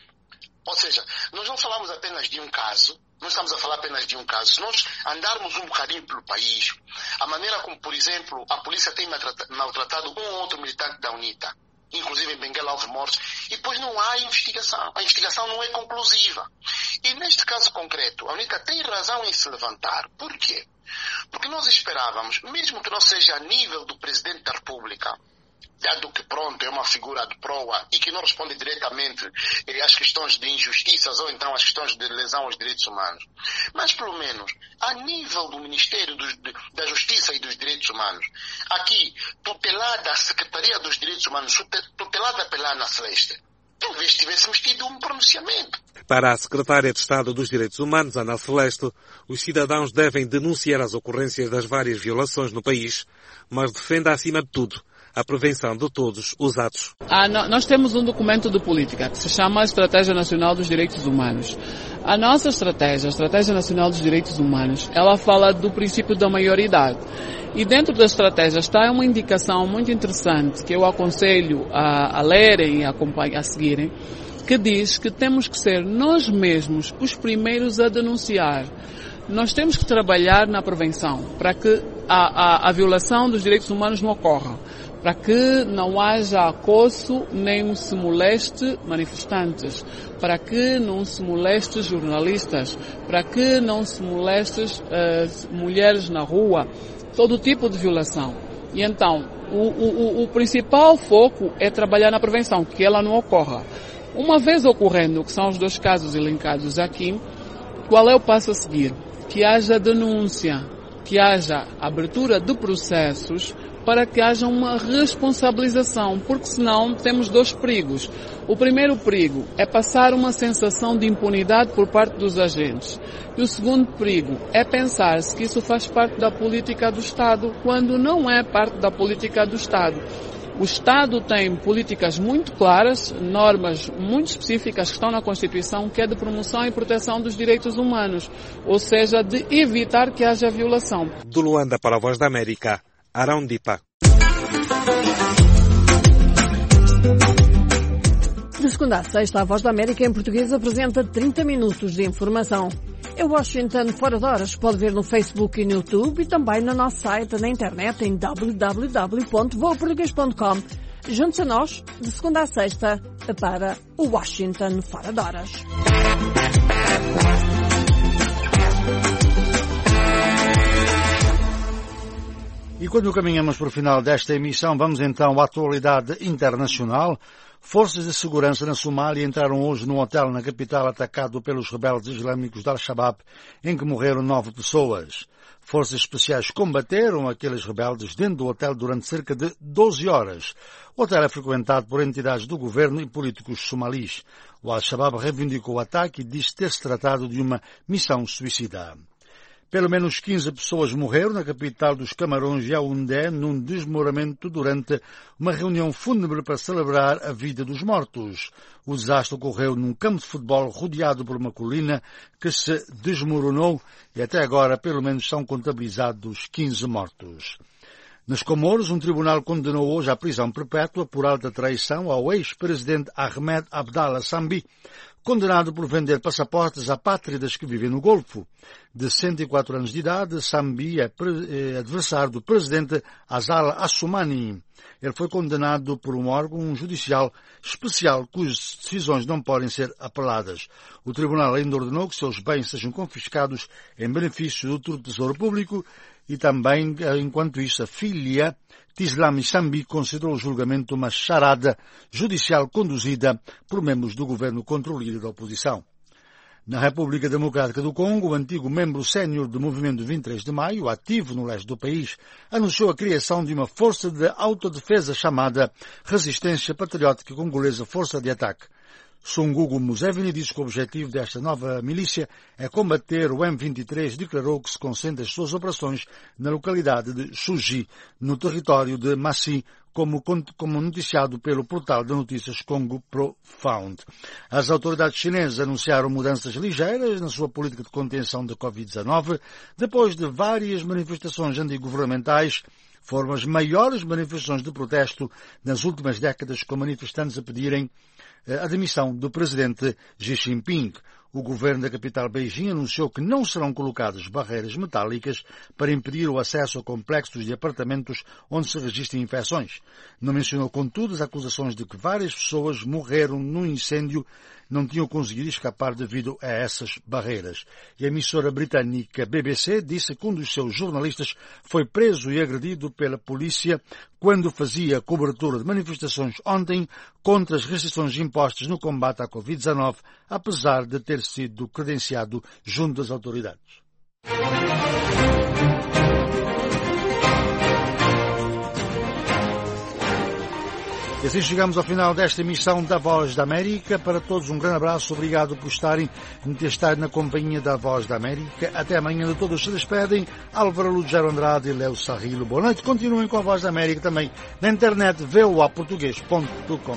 Ou seja, nós não falamos apenas de um caso, não estamos a falar apenas de um caso. Se nós andarmos um bocadinho pelo país, a maneira como, por exemplo, a polícia tem maltratado um ou outro militante da UNITA, inclusive em Benguela houve mortes, e depois não há investigação. A investigação não é conclusiva. E neste caso concreto, a UNITA tem razão em se levantar. Por quê? Porque nós esperávamos, mesmo que não seja a nível do Presidente da República, dado que, pronto, é uma figura de proa e que não responde diretamente às questões de injustiças ou então às questões de lesão aos direitos humanos. Mas, pelo menos, a nível do Ministério dos, de, da Justiça e dos Direitos Humanos, aqui, tutelada a Secretaria dos Direitos Humanos, tutelada pela Ana Celeste, talvez tivéssemos tido um pronunciamento. Para a Secretária de Estado dos Direitos Humanos, Ana Celeste, os cidadãos devem denunciar as ocorrências das várias violações no país, mas defende, acima de tudo, a prevenção de todos os atos. Ah, nós temos um documento de política que se chama Estratégia Nacional dos Direitos Humanos. A nossa estratégia, a Estratégia Nacional dos Direitos Humanos, ela fala do princípio da maioridade. E dentro da estratégia está uma indicação muito interessante que eu aconselho a, a lerem e a, a seguirem, que diz que temos que ser nós mesmos os primeiros a denunciar. Nós temos que trabalhar na prevenção para que a, a, a violação dos direitos humanos não ocorra, para que não haja acoso nem se moleste manifestantes, para que não se moleste jornalistas, para que não se moleste uh, mulheres na rua, todo tipo de violação. E então, o, o, o principal foco é trabalhar na prevenção, que ela não ocorra. Uma vez ocorrendo, que são os dois casos elencados aqui, qual é o passo a seguir? Que haja denúncia, que haja abertura de processos para que haja uma responsabilização, porque senão temos dois perigos. O primeiro perigo é passar uma sensação de impunidade por parte dos agentes. E o segundo perigo é pensar-se que isso faz parte da política do Estado, quando não é parte da política do Estado. O Estado tem políticas muito claras, normas muito específicas que estão na Constituição, que é de promoção e proteção dos direitos humanos, ou seja, de evitar que haja violação. Do Luanda para a Voz da América, Arão Dipa. De segunda a sexta, a Voz da América em português apresenta trinta minutos de informação. É Washington Fora de Horas. Pode ver no Facebook e no YouTube e também no nosso site na internet em w w w ponto voa português ponto com. Junte-se a nós de segunda a sexta para o Washington Fora de Horas. E quando caminhamos para o final desta emissão, vamos então à atualidade internacional. Forças de segurança na Somália entraram hoje num hotel na capital atacado pelos rebeldes islâmicos de Al-Shabaab, em que morreram nove pessoas. Forças especiais combateram aqueles rebeldes dentro do hotel durante cerca de doze horas. O hotel é frequentado por entidades do governo e políticos somalis. O Al-Shabaab reivindicou o ataque e disse ter-se tratado de uma missão suicida. Pelo menos quinze pessoas morreram na capital dos Camarões, Yaoundé, num desmoronamento durante uma reunião fúnebre para celebrar a vida dos mortos. O desastre ocorreu num campo de futebol rodeado por uma colina que se desmoronou e até agora pelo menos são contabilizados quinze mortos. Nos Comoros, um tribunal condenou hoje à prisão perpétua por alta traição ao ex-presidente Ahmed Abdallah Sambi, condenado por vender passaportes a apátridas que vivem no Golfo. De cento e quatro anos de idade, Sambi é, é adversário do presidente Azal Assoumani. Ele foi condenado por um órgão judicial especial cujas decisões não podem ser apeladas. O tribunal ainda ordenou que seus bens sejam confiscados em benefício do Tesouro Público e também, enquanto isso, a filha Tislami Sambi considerou o julgamento uma charada judicial conduzida por membros do governo contra o líder da oposição. Na República Democrática do Congo, o antigo membro sénior do movimento vinte e três de maio, ativo no leste do país, anunciou a criação de uma força de autodefesa chamada Resistência Patriótica Congolesa Força de Ataque. Sungugu Museveni disse que o objetivo desta nova milícia é combater o M vinte e três e declarou que se concentra as suas operações na localidade de Suji, no território de Massi, como, como noticiado pelo portal de notícias Congo Profound. As autoridades chinesas anunciaram mudanças ligeiras na sua política de contenção da covid dezenove, depois de várias manifestações antigovernamentais. Foram as maiores manifestações de protesto nas últimas décadas, com manifestantes a pedirem a demissão do presidente Xi Jinping. O governo da capital Beijing anunciou que não serão colocadas barreiras metálicas para impedir o acesso a complexos de apartamentos onde se registrem infecções. Não mencionou, contudo, as acusações de que várias pessoas morreram num incêndio, não tinham conseguido escapar devido a essas barreiras. E a emissora britânica B B C disse que um dos seus jornalistas foi preso e agredido pela polícia quando fazia cobertura de manifestações ontem contra as restrições impostas no combate à covid dezenove, apesar de ter sido credenciado junto às autoridades. E assim chegamos ao final desta emissão da Voz da América. Para todos um grande abraço, obrigado por estarem, por ter estado na companhia da Voz da América. Até amanhã, de todos se despedem. Álvaro Lugero Andrade e Léo Sarrilo. Boa noite. Continuem com a Voz da América também na internet v o a português ponto com.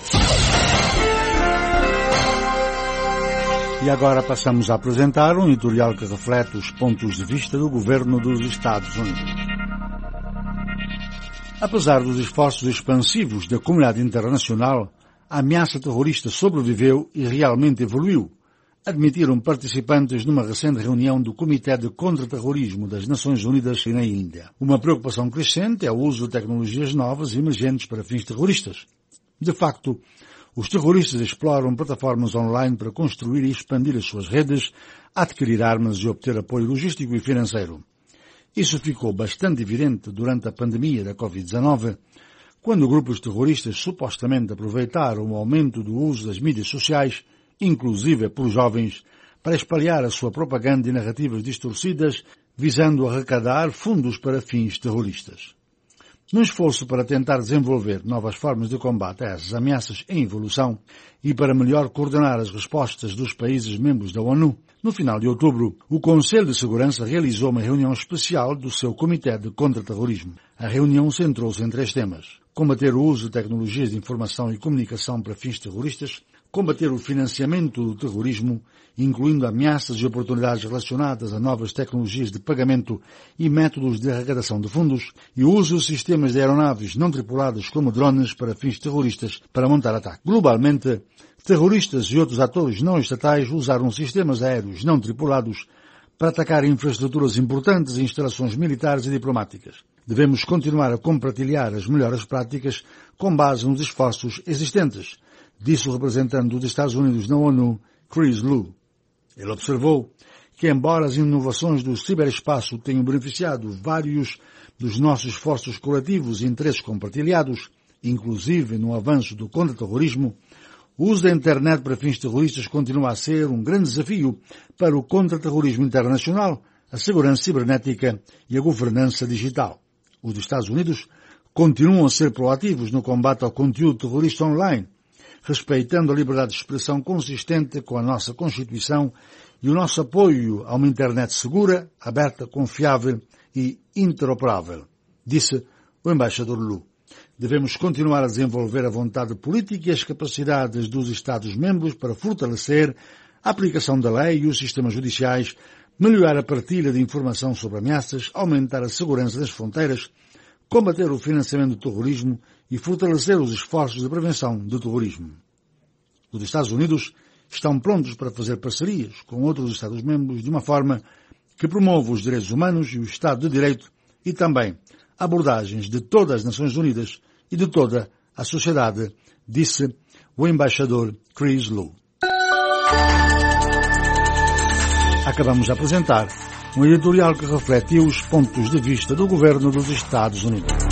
E agora passamos a apresentar um editorial que reflete os pontos de vista do governo dos Estados Unidos. Apesar dos esforços expansivos da comunidade internacional, a ameaça terrorista sobreviveu e realmente evoluiu, admitiram participantes numa recente reunião do Comitê de Contra-Terrorismo das Nações Unidas na Índia. Uma preocupação crescente é o uso de tecnologias novas e emergentes para fins terroristas. De facto, os terroristas exploram plataformas online para construir e expandir as suas redes, adquirir armas e obter apoio logístico e financeiro. Isso ficou bastante evidente durante a pandemia da covid dezenove, quando grupos terroristas supostamente aproveitaram o aumento do uso das mídias sociais, inclusive por jovens, para espalhar a sua propaganda e narrativas distorcidas, visando arrecadar fundos para fins terroristas. Num esforço para tentar desenvolver novas formas de combate a essas ameaças em evolução e para melhor coordenar as respostas dos países membros da ONU, no final de outubro, o Conselho de Segurança realizou uma reunião especial do seu Comitê de Contra-Terrorismo. A reunião centrou-se em três temas: combater o uso de tecnologias de informação e comunicação para fins terroristas, combater o financiamento do terrorismo, incluindo ameaças e oportunidades relacionadas a novas tecnologias de pagamento e métodos de arrecadação de fundos, e o uso de sistemas de aeronaves não tripuladas como drones para fins terroristas para montar ataques. Globalmente, terroristas e outros atores não estatais usaram sistemas aéreos não tripulados para atacar infraestruturas importantes e instalações militares e diplomáticas. Devemos continuar a compartilhar as melhores práticas com base nos esforços existentes, disse o representante dos Estados Unidos na ONU, Chris Lu. Ele observou que, embora as inovações do ciberespaço tenham beneficiado vários dos nossos esforços coletivos e interesses compartilhados, inclusive no avanço do contra-terrorismo, o uso da internet para fins terroristas continua a ser um grande desafio para o contra-terrorismo internacional, a segurança cibernética e a governança digital. Os Estados Unidos continuam a ser proativos no combate ao conteúdo terrorista online, respeitando a liberdade de expressão consistente com a nossa Constituição e o nosso apoio a uma internet segura, aberta, confiável e interoperável, disse o embaixador Lu. Devemos continuar a desenvolver a vontade política e as capacidades dos Estados-membros para fortalecer a aplicação da lei e os sistemas judiciais, melhorar a partilha de informação sobre ameaças, aumentar a segurança das fronteiras, combater o financiamento do terrorismo e fortalecer os esforços de prevenção do terrorismo. Os Estados Unidos estão prontos para fazer parcerias com outros Estados-membros de uma forma que promova os direitos humanos e o Estado de Direito e também abordagens de todas as Nações Unidas e de toda a sociedade, disse o embaixador Chris Lu. Acabamos de apresentar um editorial que refletiu os pontos de vista do governo dos Estados Unidos.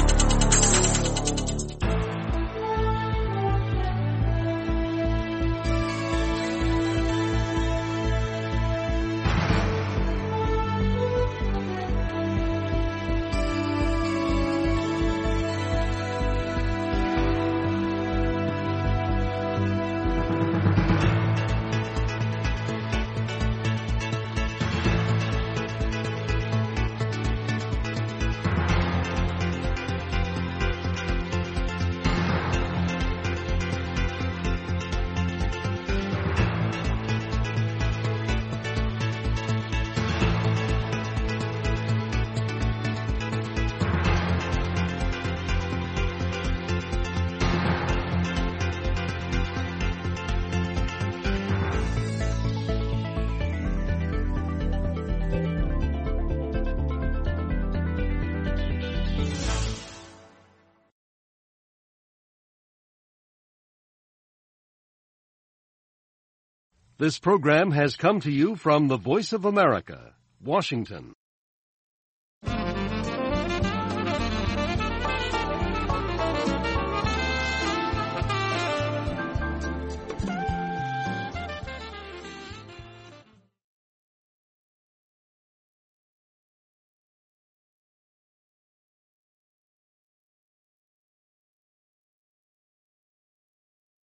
This program has come to you from the Voice of America, Washington.